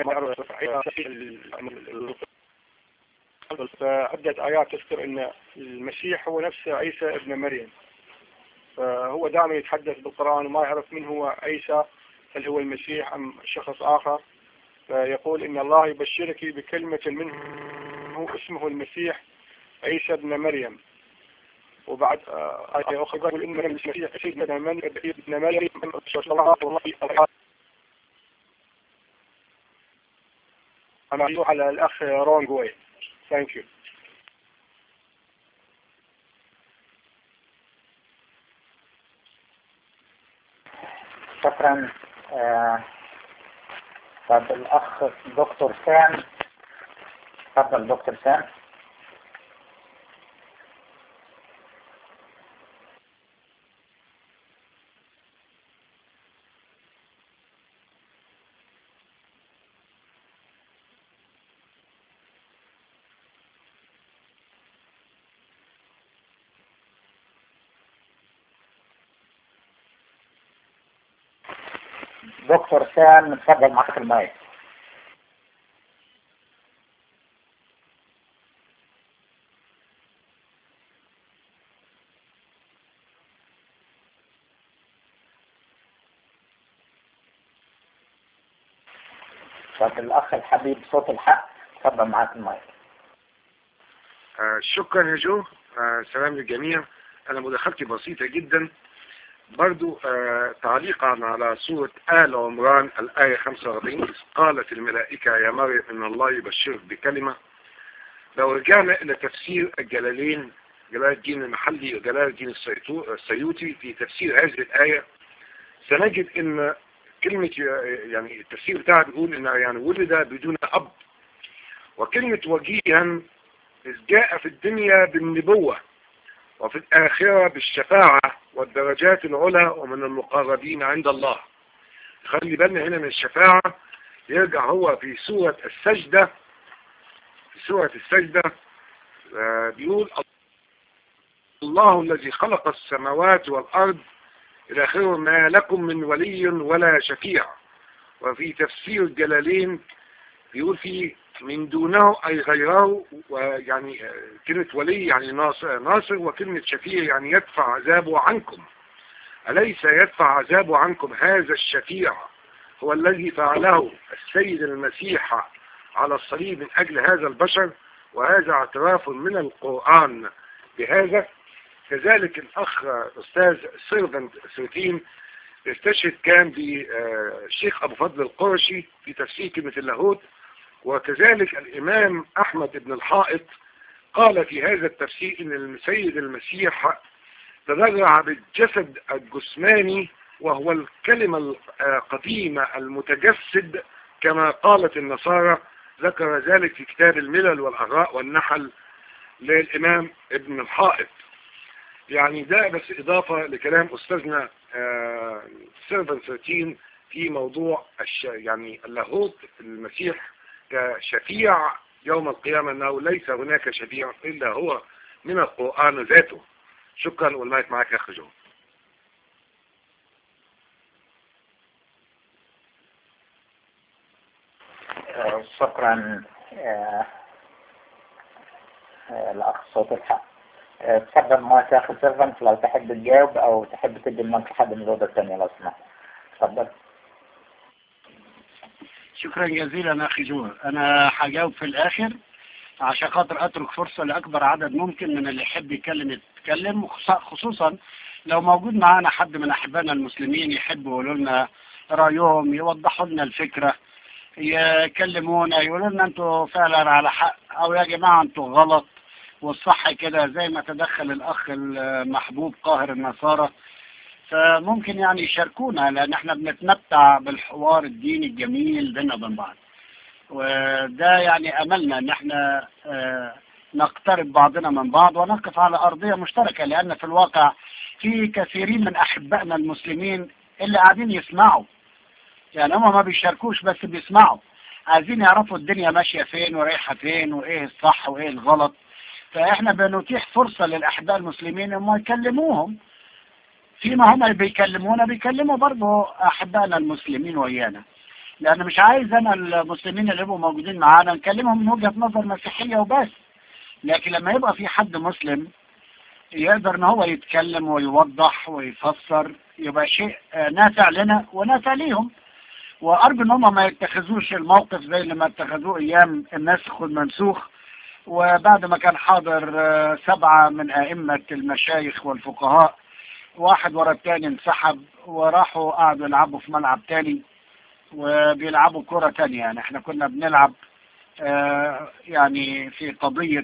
S6: فعدة آيات تذكر أن المسيح هو نفسه عيسى ابن مريم، فهو دائما يتحدث بالقرآن وما يعرف من هو عيسى، هل هو المسيح أم شخص آخر. فيقول إن الله يبشرك بكلمة منه اسمه المسيح عيسى ابن مريم. وبعد آية أخرى يقول إن المسيح عيسى ابن مريم أنا على الأخ رونغوي. Thank you.
S3: شكرا. طب الأخ دكتور سام، تفضل دكتور سام. دكتور سام اتفضل معك المايك. طب الأخ الحبيب صوت الحق اتفضل معك المايك.
S6: شكرا يا جو. سلام للجميع. أنا مداخلتي بسيطة جدا برضو تعليقا على سورة آل عمران الآية 45 قالت الملائكة يا مريم إن الله يبشرك بكلمة. لو رجعنا إلى تفسير الجلالين جلال الدين المحلي وجلال الدين السيوطي في تفسير هذه الآية سنجد إن كلمة يعني التفسير بتاعها بيقول إن يعني ولد بدون أب، وكلمة وجيها إذ جاء في الدنيا بالنبوة وفي الآخرة بالشفاعة والدرجات العلى ومن المقربين عند الله. خلي بالنا هنا من الشفاعة. يرجع هو في سورة السجدة، بيقول الله الذي خلق السماوات والأرض إلى آخره ما لكم من ولي ولا شفيع. وفي تفسير الجلالين بيقول فيه من دونه أي غيره، ويعني كلمة ولي يعني ناصر، وكلمة شفيع يعني يدفع عذابه عنكم. أليس يدفع عذابه عنكم هذا الشفيع هو الذي فعله السيد المسيح على الصليب من أجل هذا البشر، وهذا اعتراف من القرآن بهذا. كذلك الأخ أستاذ سيرفنت سيرتين استشهد كان بالشيخ أبو فضل القرشي في تفسير كلمة اللاهوت، وكذلك الإمام أحمد بن الحائط قال في هذا التفسير إن السيد المسيح تضرع بالجسد الجسماني وهو الكلمة القديمة المتجسد كما قالت النصارى. ذكر ذلك في كتاب الملل والآراء والنحل للإمام ابن الحائط. يعني ده بس إضافة لكلام أستاذنا سيرفن 13 في موضوع يعني اللاهوت المسيح كشفيع يوم القيامة، أنه ليس هناك شفيع إلا هو من القرآن ذاته. شكرا، والمايك معك يا أخي جو.
S3: شكرا الأخ صوت الحق. تفضل معك يا أخي سيرفنت لو تحب تجاوب أو تحب تدي المايك لحد من الأوضة الثانية لو سمحت. تفضل.
S1: شكرا جزيلا أخي جو. أنا هجاوب في الآخر عشان خاطر أترك فرصة لأكبر عدد ممكن من اللي يحب يتكلم، خصوصا لو موجود معانا حد من أحبائنا المسلمين يحبوا يقولوا لنا رأيهم، يوضحوا لنا الفكرة، يكلمونا يقولوا لنا أنتوا فعلا على حق أو يا جماعة أنتوا غلط والصح كده، زي ما تدخل الأخ المحبوب قاهر النصارى. فممكن يعني يشاركونا، لأن احنا بنتمتع بالحوار الديني الجميل بيننا وبين بعض، وده يعني أملنا ان احنا نقترب بعضنا من بعض ونقف على أرضية مشتركة، لأن في الواقع في كثيرين من أحبائنا المسلمين اللي قاعدين يسمعوا، يعني هم ما بيشاركوش بس بيسمعوا، عايزين يعرفوا الدنيا ماشية فين ورايحة فين وإيه الصح وإيه الغلط. فإحنا بنتيح فرصة للأحباء المسلمين هم يكلموهم، فيما هم بيكلمونا بيكلموا برضه أحبائنا المسلمين ويانا، لأن مش عايز أنا المسلمين اللي يبقوا موجودين معانا نكلمهم من وجهة نظر مسيحية وبس، لكن لما يبقى في حد مسلم يقدر ان هو يتكلم ويوضح ويفسر يبقى شيء نافع لنا ونافع ليهم. وأرجو ان هم ما يتخذوش الموقف زي اللي ما اتخذوه أيام النسخ والمنسوخ، وبعد ما كان حاضر 7 من أئمة المشايخ والفقهاء واحد ورا التاني انسحب وراحوا قعدوا يلعبوا في ملعب تاني وبيلعبوا كرة تانية. يعني احنا كنا بنلعب يعني في قضية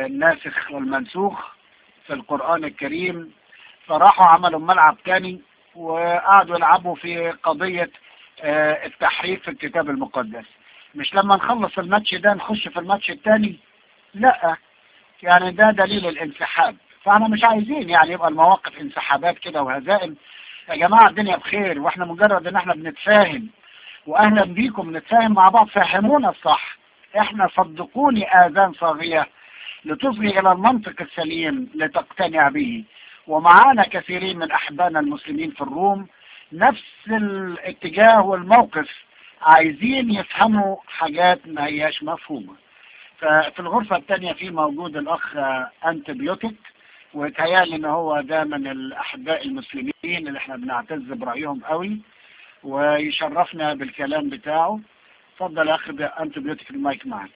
S1: الناسخ والمنسوخ في القرآن الكريم، فراحوا عملوا ملعب تاني وقعدوا يلعبوا في قضية التحريف في الكتاب المقدس. مش لما نخلص الماتش ده نخش في الماتش التاني؟ لا، يعني ده دليل الانسحاب. فاحنا مش عايزين يعني يبقى المواقف انسحابات كده وهزائم. يا جماعة الدنيا بخير، واحنا مجرد ان احنا بنتفاهم، واهلا بيكم نتفاهم مع بعض، فهمونا الصح. احنا صدقوني اذان صاغية لتصغي الى المنطق السليم لتقتنع به. ومعانا كثيرين من احبائنا المسلمين في الروم نفس الاتجاه والموقف، عايزين يفهموا حاجات ما هياش مفهومة. ففي الغرفة الثانية في موجود الاخ انتبيوتيك، وتهيألي ان هو ده من الاحباء المسلمين اللي احنا بنعتز برأيهم قوي ويشرفنا بالكلام بتاعه. اتفضل يا اخ انتبيوتيك، المايك معك.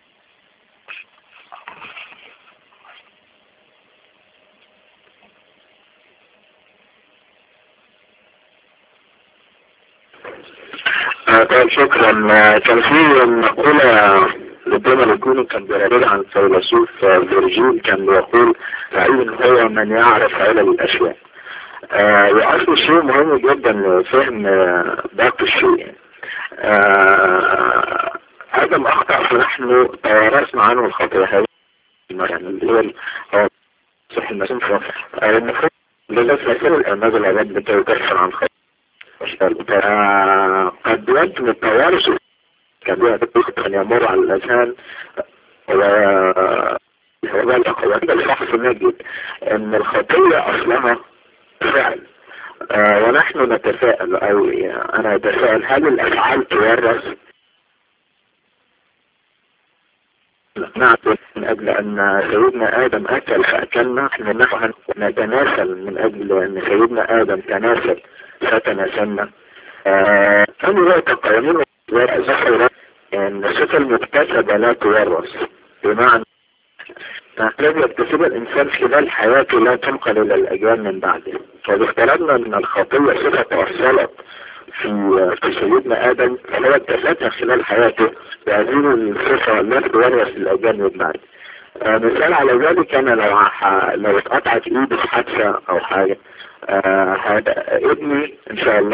S9: طيب شكرا. كان في مقولة ربما يكون كان بيرد عن فيلسوف فيرجيل، كان بيقول سعيد هو من يعرف علل الأشياء. وأصل شيء مهم جدا لفهم باقي الشيء. آدم أخطأ فنحن توارثنا عنه الخطيئة، هذه يعني اللي هو صح المسلم. المفروض للأسف الأمازل العباد بتكفر عن خطيئة. قد يمكن التوارث كبيرة أن يمر على الأذهان وعند الشخص نجد أن الخطية أصلها فعل. ونحن نتساءل، أو أنا أتساءل، هل الأفعال تورث؟ نعم، من أجل أن سيدنا آدم أكل فأكلنا، نحن نتناسل من أجل أن سيدنا آدم تناسل فتناسلنا. كانوا لا يتقيمون وزحرا أن الصفة المكتسبة لا تورث، بمعنى الذي يكتسب الإنسان خلال حياته لا تنقل إلى الأجيال من بعده. فبافترضنا أن الخطية صفة تأصلت في سيدنا آدم، فهو اكتسبها خلال حياته، بهذه الصفة لا تورث الأجيال من بعده. مثال على ذلك، أنا لو اتقطعت إيدي في حادثة أو حاجة، هذا ابني إن شاء الله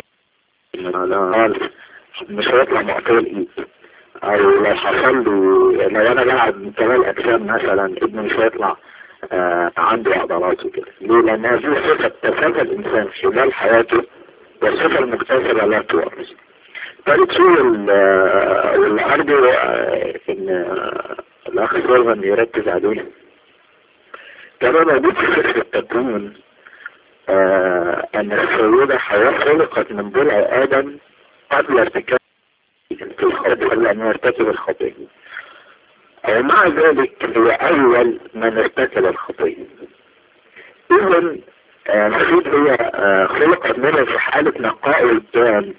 S9: مش هيطلع معطيه الإيد. أو لو حصل لي، لو أنا بلعب كمال أجسام مثلا، ابني مش هيطلع عنده عضلات وكده. ليه؟ لأن هذه صفة اكتسبها الإنسان خلال حياته، والصفة المكتسبة لا تورث. ثالث شيء واللي أرجو إن الأخ سيرفن يركز عليه، كما موجود في سفر التكوين أن السيدة حواء خلقت من ضلع آدم قبل ارتكاب الخطيئة، لأن يرتكب الخطيئة، ومع ذلك هو أول من ارتكب الخطيئة. إذن المفروض هي خلقت منه في حالة نقاء التام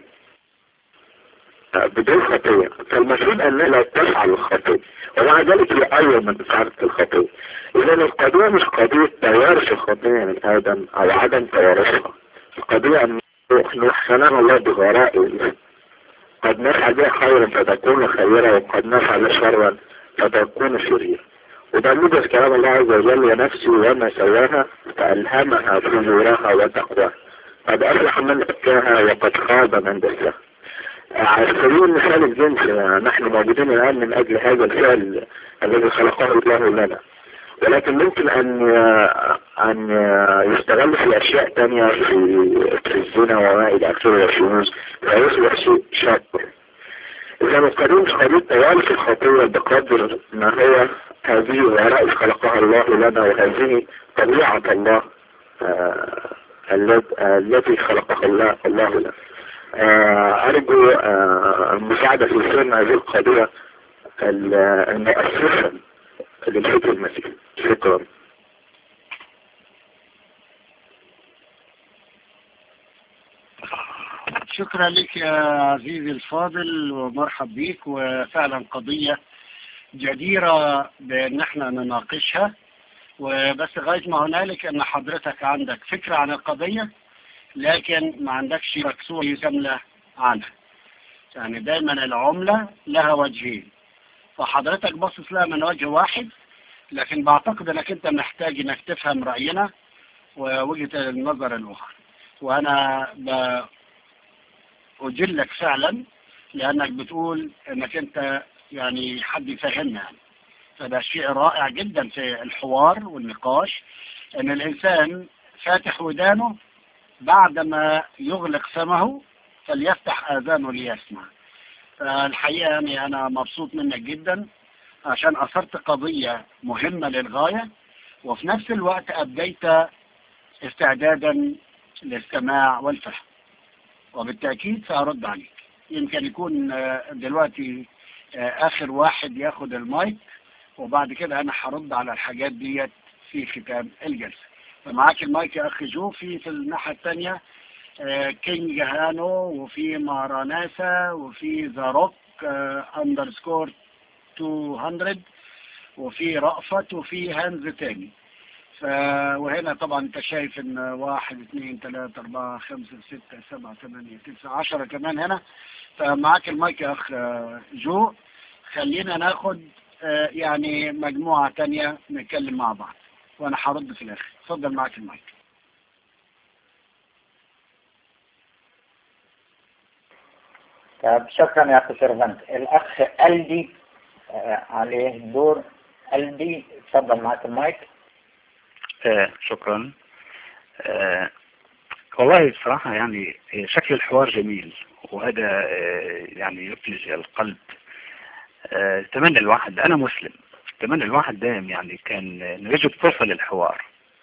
S9: بدون خطيئة، فالمفروض أنها لا تفعل الخطيئة، ومع ذلك هي أول من فعلت الخطيئة. إذن القضية مش قضية توارث الخطيئة من آدم أو عدم توارثها، القضية أن نحسنها الله بغرائه، قد نفعل بها خيرا فتكون خيرا، وقد نفعل شرا فتكون شريرا. وده موجز كلام الله عز وجل: ونفسي وما سواها فألهمها فجورها وتقواها، قد أفلح من زكاها وقد خاب من دساها. على سبيل المثال الجنس، نحن موجودين الآن من أجل هذا الفعل الذي خلقه الله لنا، ولكن ممكن أن يستغل في أشياء تانية في الزنا وما إلى آخره والشذوذ، فيصبح شيء شاق. إذا القانون مش قضية توارث الخطيئة بقدر ما هو هذه غرائز خلقها الله لنا، وهذه طبيعة الله التي خلقها الله لنا. أرجو المساعدة في فهم هذه القضية المؤسسة للفكر المسيحي. شكرا.
S1: شكرا لك يا عزيزي الفاضل، ومرحب بيك. وفعلا قضية جديرة بأن احنا نناقشها، وبس غاية ما هنالك أن حضرتك عندك فكرة عن القضية لكن ما عندكش مكسورة كاملة عنها. يعني دايما العملة لها وجهين، فحضرتك باصص لها من وجه واحد، لكن بعتقد انك انت محتاج انك تفهم رأينا ووجهة النظر الأخرى. وأنا بأجلك فعلا لأنك بتقول أنك أنت يعني حد يفهمنا يعني. فده شيء رائع جدا في الحوار والنقاش، أن الإنسان فاتح ودانه بعدما يغلق فمه فليفتح آذانه ليسمع. فالحقيقة يعني أنا مبسوط منك جدا عشان أثرت قضية مهمة للغاية، وفي نفس الوقت أبديت استعدادا للسماع والفهم، وبالتأكيد سأرد عليك. يمكن يكون دلوقتي آخر واحد ياخد المايك، وبعد كده أنا هرد على الحاجات ديت في ختام الجلسة. فمعاك المايك يا أخي جو. في الناحية الثانية كينج هانو، وفي ماراناسا، وفي زاروك _ 200، وفي رأفت، وفي هانز تاني. وهنا طبعا انت شايف ان 1 2 3 4 5 6 7 8 9 10 كمان هنا. فمعاك المايك يا اخ جو. خلينا ناخد يعني مجموعة تانية نتكلم مع بعض، وانا هرد في الاخر. اتفضل معاك المايك.
S3: طب شكرا يا اخي سيرفنت. الاخ قلبي عليه الدور. قلبي اتفضل معاك المايك.
S10: شكرا. والله بصراحة يعني شكل الحوار جميل، وهذا يعني يفلج القلب. اتمنى الواحد، انا مسلم، اتمنى الواحد دائم يعني كان نجد فرصة للحوار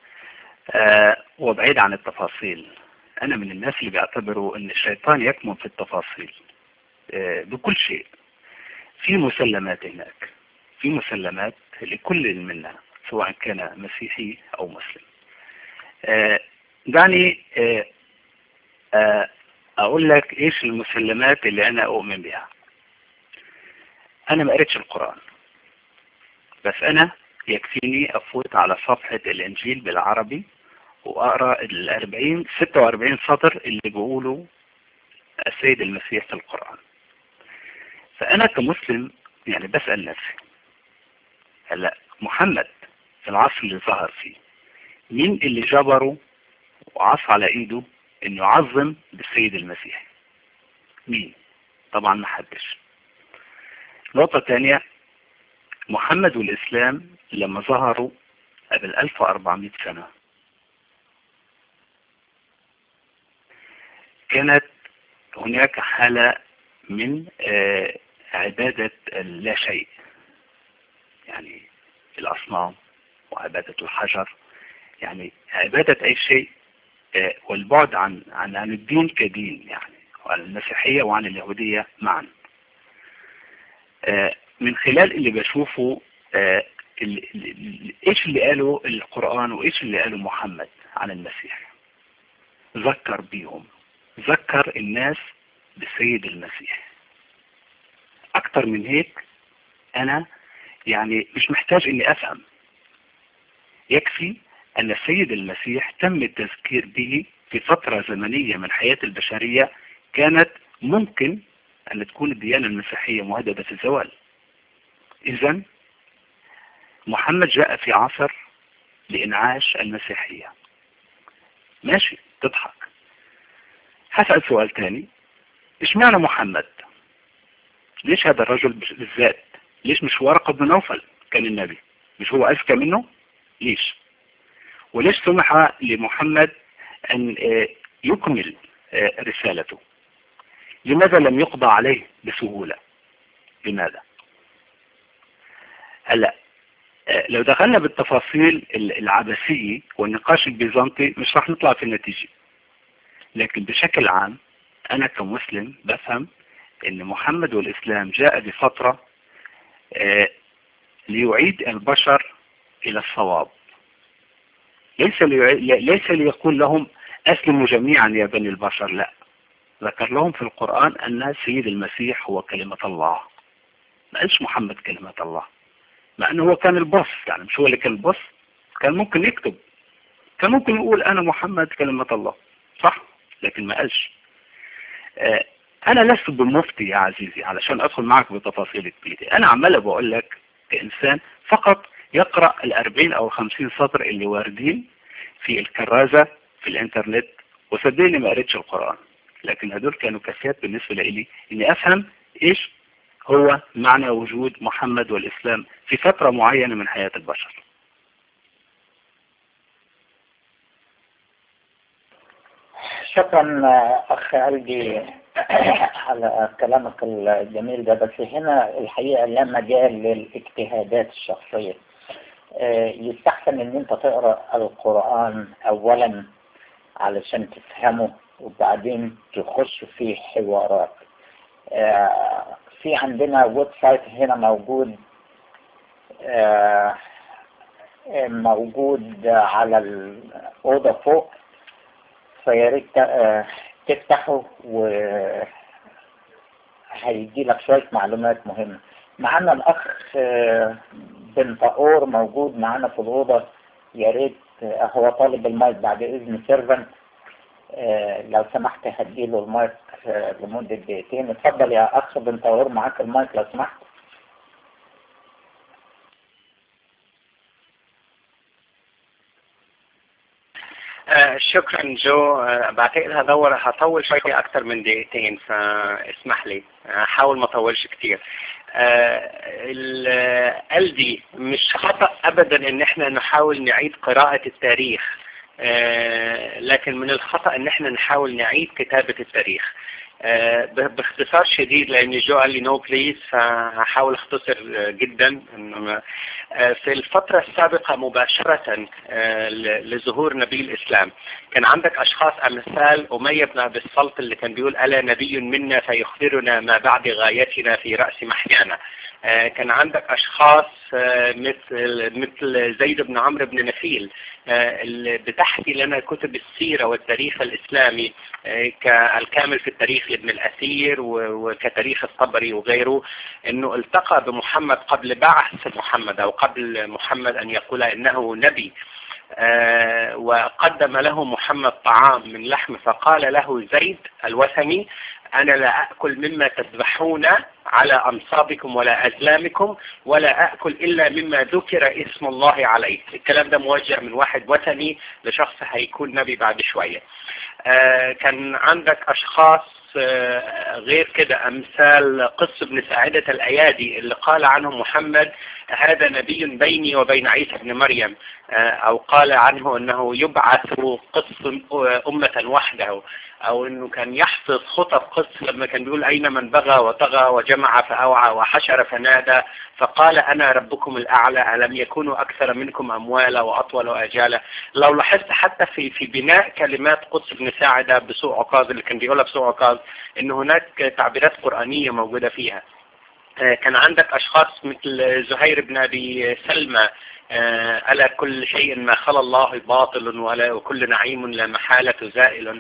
S10: وبعيد عن التفاصيل. انا من الناس اللي بيعتبروا ان الشيطان يكمن في التفاصيل بكل شيء. في مسلمات هناك، في مسلمات لكل منا سواء كان مسيحي او مسلم. دعني اقول لك ايش المسلمات اللي انا اؤمن بها. انا ما قريتش القرآن، بس انا يكفيني افوت على صفحة الانجيل بالعربي واقرأ 46 سطر اللي بيقولوا السيد المسيح في القرآن. فانا كمسلم يعني بسأل نفسي، هلا محمد في العصر اللي ظهر فيه مين اللي جبره وعصى على ايده انه يعظم بالسيد المسيح؟ مين؟ طبعا ما حدش. نقطة تانية، محمد والإسلام لما ظهروا قبل 1400 سنة كانت هناك حالة من عبادة لا شيء، يعني الأصنام وعبادة الحجر، يعني عبادة أي شيء، والبعد عن الدين كدين، يعني وعن المسيحية وعن اليهودية معا. من خلال اللي بشوفه ايش اللي قاله القرآن وايش اللي قاله محمد عن المسيح، ذكر بيهم، ذكر الناس بالسيد المسيح. اكتر من هيك انا يعني مش محتاج اني افهم، يكفي ان السيد المسيح تم التذكير به في فترة زمنية من حياة البشرية كانت ممكن ان تكون الديانة المسيحية مهددة في الزوال. اذن محمد جاء في عصر لإنعاش المسيحية. ماشي، تضحك. هسأل سؤال تاني، ايش معنى محمد؟ ليش هذا الرجل بالذات؟ ليش مش ورقة بن نوفل كان النبي؟ مش هو أذكى منه؟ ليش؟ وليش سمح لمحمد أن يكمل رسالته؟ لماذا لم يقضى عليه بسهولة؟ لماذا؟ هلا لو دخلنا بالتفاصيل العبثية والنقاش البيزنطي مش راح نطلع في النتيجة، لكن بشكل عام أنا كمسلم بفهم أن محمد والإسلام جاء بفترة ليعيد البشر إلى الصواب، ليس ليقول لهم أسلموا جميعا يا بني البشر، لا، ذكر لهم في القرآن أن سيد المسيح هو كلمة الله. ما قالش محمد كلمة الله، مع أنه هو كان البص، يعني مش هو اللي كان البص، كان ممكن يكتب، كان ممكن يقول أنا محمد كلمة الله، صح؟ لكن ما قالش. أنا لست بمفتي يا عزيزي علشان أدخل معك بتفاصيل كبيرة. أنا عمال بقول لك كإنسان فقط يقرأ 40 أو 50 سطر اللي واردين في الكرازة في الإنترنت وصدقني ما قريتش القرآن، لكن هدول كانوا كافيات بالنسبة لي اني افهم ايش هو معنى وجود محمد والاسلام في فترة معينة من حياة البشر.
S3: شكرا أخ قلبي على كلامك الجميل ده، بس هنا الحقيقة لا مجال للاجتهادات الشخصية. يستحسن ان انت تقرأ القرآن اولا علشان تفهمه وبعدين تخش في حوارات. في عندنا ويب سايت هنا موجود على الأوضة فوق، فياريت تفتحه وهيدي لك شوية معلومات مهمة. معنا الأخ بن طاقور موجود معنا في الأوضة، ياريت هو طالب المايك بعد إذن سيرفنت، لو سمحت هديله المايك لمدة دقيقتين. اتفضل يا أخ بن طاقور، معاك المايك لو سمحت.
S1: شكرا جو. بعتقد هطول شوية أكتر من دقيقتين، فاسمح لي هحاول ما أطولش كتير. قلبي مش خطأ أبدا إن احنا نحاول نعيد قراءة التاريخ، لكن من الخطأ إن احنا نحاول نعيد كتابة التاريخ. باختصار شديد، لأن جو قال لي نو بليز، فهحاول اختصر جدا. في الفترة السابقة مباشرة لظهور نبي الإسلام كان عندك أشخاص أمثال أمية بن أبي الصلت اللي كان بيقول ألا نبي منا فيخبرنا ما بعد غايتنا في رأس محيانا. كان عندك أشخاص مثل زيد بن عمرو بن نفيل اللي بتحكي لنا كتب السيرة والتاريخ الإسلامي كالكامل في التاريخ لابن الأثير وكتاريخ الطبري وغيره، أنه التقى بمحمد قبل بعث محمد أو قبل محمد أن يقول إنه نبي، وقدم له محمد طعام من لحم، فقال له زيد الوثني أنا لا أكل مما تذبحون على أنصابكم ولا أزلامكم، ولا أكل إلا مما ذكر اسم الله عليه. الكلام ده موجه من واحد وثني لشخص هيكون نبي بعد شوية. كان عندك أشخاص غير كده أمثال قس بن ساعدة الأيادي اللي قال عنه محمد هذا نبي بيني وبين عيسى بن مريم، أو قال عنه أنه يبعث قس أمة وحده، أو أنه كان يحفظ خطب قس لما كان بيقول أين من بغى وطغى وجمع فأوعى وحشر فنادى فقال أنا ربكم الأعلى ألم يكونوا أكثر منكم أموالا وأطول أجالا. لو لاحظت حتى في بناء كلمات قس بن ساعدة بسوء عكاظ اللي كان بيقولها بسوء عكاظ إن هناك تعبيرات قرآنية موجودة فيها. كان عندك أشخاص مثل زهير بن أبي سلمى ألا كل شيء ما خلا الله باطل وكل نعيم لا محالة زائل.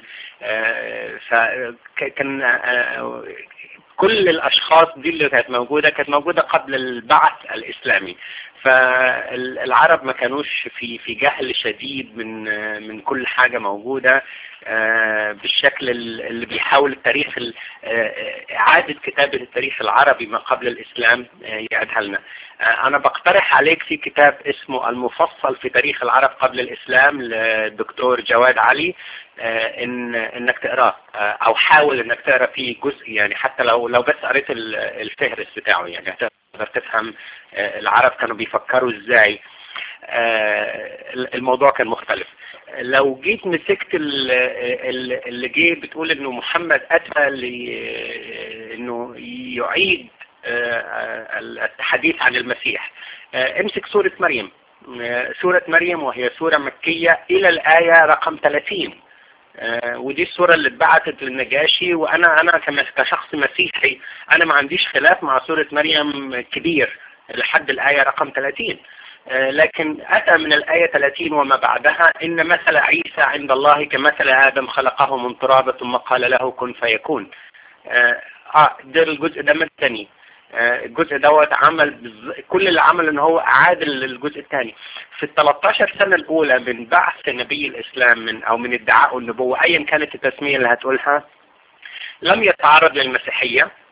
S1: فكان كل الأشخاص دي اللي كانت موجودة قبل البعث الإسلامي. فالعرب ما كانوش في جهل شديد من كل حاجة موجودة بالشكل اللي بيحاول التاريخ إعادة كتابة التاريخ العربي ما قبل الإسلام يعيدها لنا. أنا بقترح عليك في كتاب اسمه المفصل في تاريخ العرب قبل الإسلام للدكتور جواد علي، إنك تقراه أو حاول إنك تقرأ فيه جزء، يعني حتى لو بس قريت الفهرس بتاعه يعني هتقدر تفهم العرب كانوا بيفكروا إزاي. الموضوع كان مختلف. لو جيت مسكت اللي جه بتقول إنه محمد أتى إنه يعيد الحديث عن المسيح، امسك سورة مريم. سورة مريم وهي سورة مكية إلى الآية رقم 30، ودي السورة اللي اتبعتت للنجاشي. وأنا كشخص مسيحي أنا ما عنديش خلاف مع سورة مريم كبير لحد الآية رقم 30، لكن أتى من الآية 30 وما بعدها إن مثل عيسى عند الله كمثل آدم خلقه من تراب ثم قال له كن فيكون. ده الجزء ده مدني. الجزء دوت عمل كل اللي عمل ان هو اعاد الجزء الثاني. في ال13 سنة الاولى من بعث نبي الاسلام او من ادعاء النبوة ايا كانت التسمية اللي هتقولها، لم يتعرض للمسيحية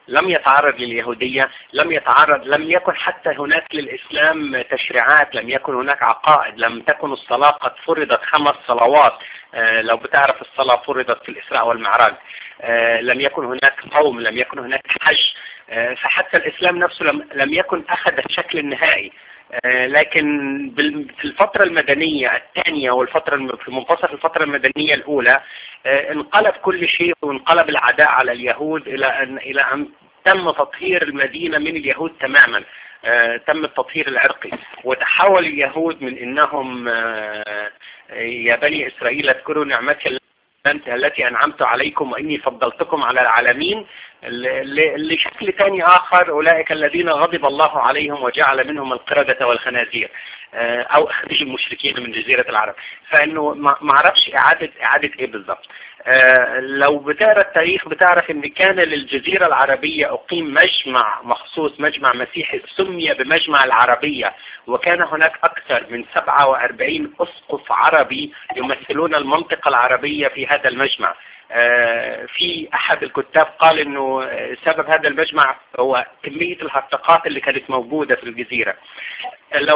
S11: لم يتعرض لليهودية، لم يكن حتى هناك للإسلام تشريعات، لم يكن هناك عقائد، لم تكن الصلاة قد فرضت 5 صلوات. لو بتعرف الصلاة فرضت في الإسراء والمعراج. لم يكن هناك قوم، لم يكن هناك حج. فحتى الإسلام نفسه لم يكن أخذ الشكل النهائي. لكن في الفترة المدنية الثانية في منتصف الفترة المدنية الأولى انقلب كل شيء، وانقلب العداء على اليهود إلى أن تم تطهير المدينة من اليهود تماما. تم التطهير العرقي، وتحول اليهود من إنهم يا بني إسرائيل اذكروا نعمتي التي أنعمت عليكم وإني فضلتكم على العالمين، لشكل ثاني آخر، أولئك الذين غضب الله عليهم وجعل منهم القردة والخنازير، أو أخرج المشركين من جزيرة العرب. فإنه ما عرفش إعادة إيه بالضبط. لو بتقرأ التاريخ بتعرف إن كان للجزيرة العربية أقيم مجمع مخصوص، مجمع مسيحي سمي بمجمع العربية، وكان هناك أكثر من 47 أسقف عربي يمثلون المنطقة العربية في هذا المجمع. في أحد الكتاب قال إنه سبب هذا المجمع هو كمية الهرطقات اللي كانت موجودة في الجزيرة. لو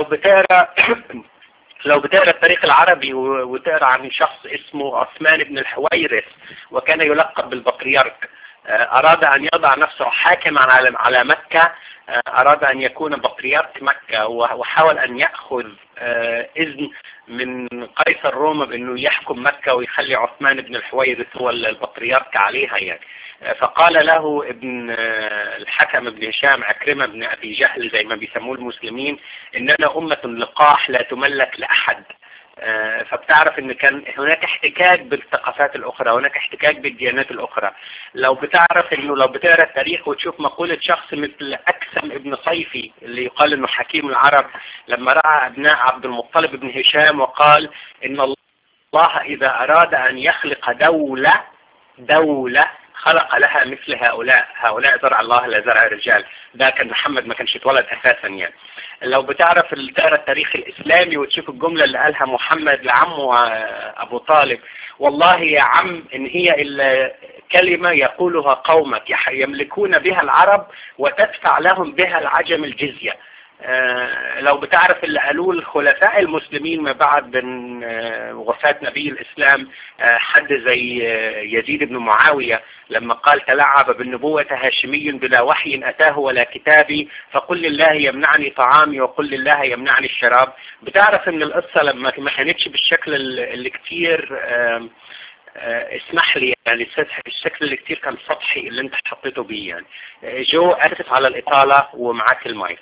S11: بتقرأ التاريخ العربي وتقرأ عن شخص اسمه عثمان بن الحويرث، وكان يلقب بالبطريرك، أراد أن يضع نفسه حاكما على مكة، أراد أن يكون بطريرك مكة، وحاول أن يأخذ إذن من قيصر روما بأنه يحكم مكة ويخلي عثمان بن الحويرث هو البطريرك عليها يعني. فقال له ابن الحكم بن هشام عكرمة بن أبي جهل زي ما بيسموه المسلمين إننا أمة لقاح لا تملك لأحد. فبتعرف ان كان هناك احتكاك بالثقافات الاخرى، هناك احتكاك بالديانات الاخرى. لو بتقرا التاريخ وتشوف مقولة شخص مثل اكثم ابن صيفي اللي يقال انه حكيم العرب، لما رأى ابناء عبد المطلب بن هشام وقال ان الله اذا اراد ان يخلق دولة خلق لها مثل هؤلاء زرع الله لا زرع الرجال. ده كان محمد ما كانش اتولد اساسا يعني. لو بتعرف تقرا التاريخ الاسلامي وتشوف الجملة اللي قالها محمد لعمه ابو طالب، والله يا عم ان هي الا كلمة يقولها قومك يملكون بها العرب وتدفع لهم بها العجم الجزية. لو بتعرف اللي قالوه الخلفاء المسلمين ما بعد من وفاة نبي الإسلام، حد زي يزيد بن معاوية لما قال تلعب بالنبوة هاشمي بلا وحي أتاه ولا كتابي، فقل لله يمنعني طعامي وقل لله يمنعني الشراب. بتعرف ان القصة لما ما كانتش بالشكل اللي كتير اسمح لي يعني الشكل اللي كتير كان سطحي اللي انت حطيته بيه يعني. جو اسف على الإطالة ومعاك المايك.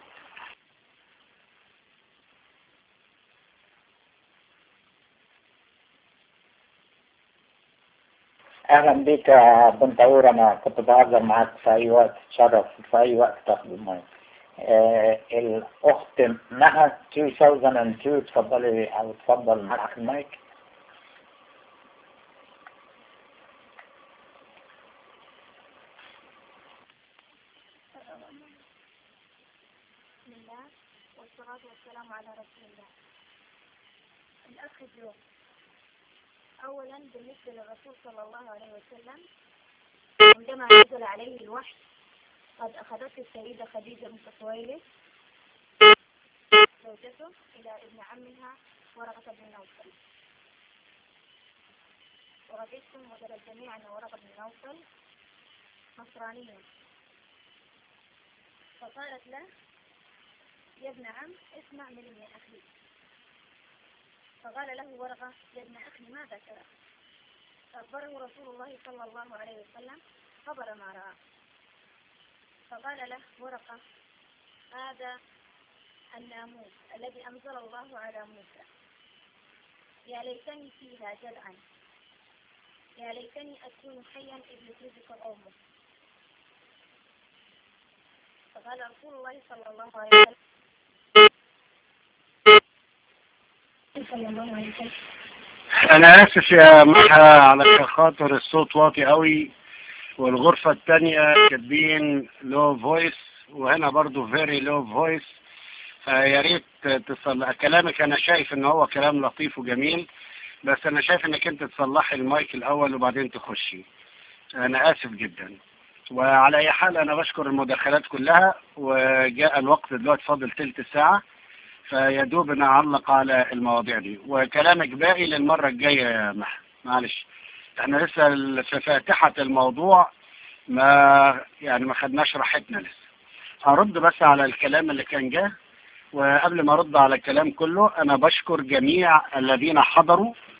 S3: اهلا بك يا بنتاور، انا كنت بهزر معاك في اي وقت، تشرف في اي وقت تاخد المايك. الاخت مها 2002 تفضلي او تفضل معك المايك.
S12: بسم الله والصلاة والسلام على رسول الله. الأخ جو، أولا بالنسبة للرسول صلى الله عليه وسلم عندما نزل عليه الوحي قد أخذته السيدة خديجة بنت خويلد زوجته إلى ابن عمها ورقة بن نوفل، ورجعتم وجد الجميع أن ورقة بن نوفل نصرانيا، فقالت له يا ابن عم اسمع من ابن أخي. فقال له ورقة يا ابن أخي ماذا ترى؟ فأخبره رسول الله صلى الله عليه وسلم خبر ما رأى. فقال له ورقة هذا الناموس الذي أنزل الله على موسى، يا ليتني فيها جدعا، يا ليتني أكون حيا إذ يخرجك قومه. فقال رسول الله صلى الله عليه وسلم
S1: انا اسف يا محا على خاطر الصوت واطي قوي، والغرفة التانية كاتبين لو فويس وهنا برضو فيري لو فويس، فيا ريت تصلح كلامك. انا شايف ان هو كلام لطيف وجميل، بس انا شايف انك انت تصلحي المايك الاول وبعدين تخشي. انا اسف جدا. وعلى أي حال أنا بشكر المداخلات كلها، وجاء الوقت دلوقتي فاضل تلت ساعة، فيدوب نعلق على المواضيع دي، وكلامك باقي للمرة الجاية يا معلش. احنا لسه في فاتحة الموضوع، ما خدناش راحتنا لسه. هرد بس على الكلام اللي كان جه، وقبل ما ارد على الكلام كله انا بشكر جميع الذين حضروا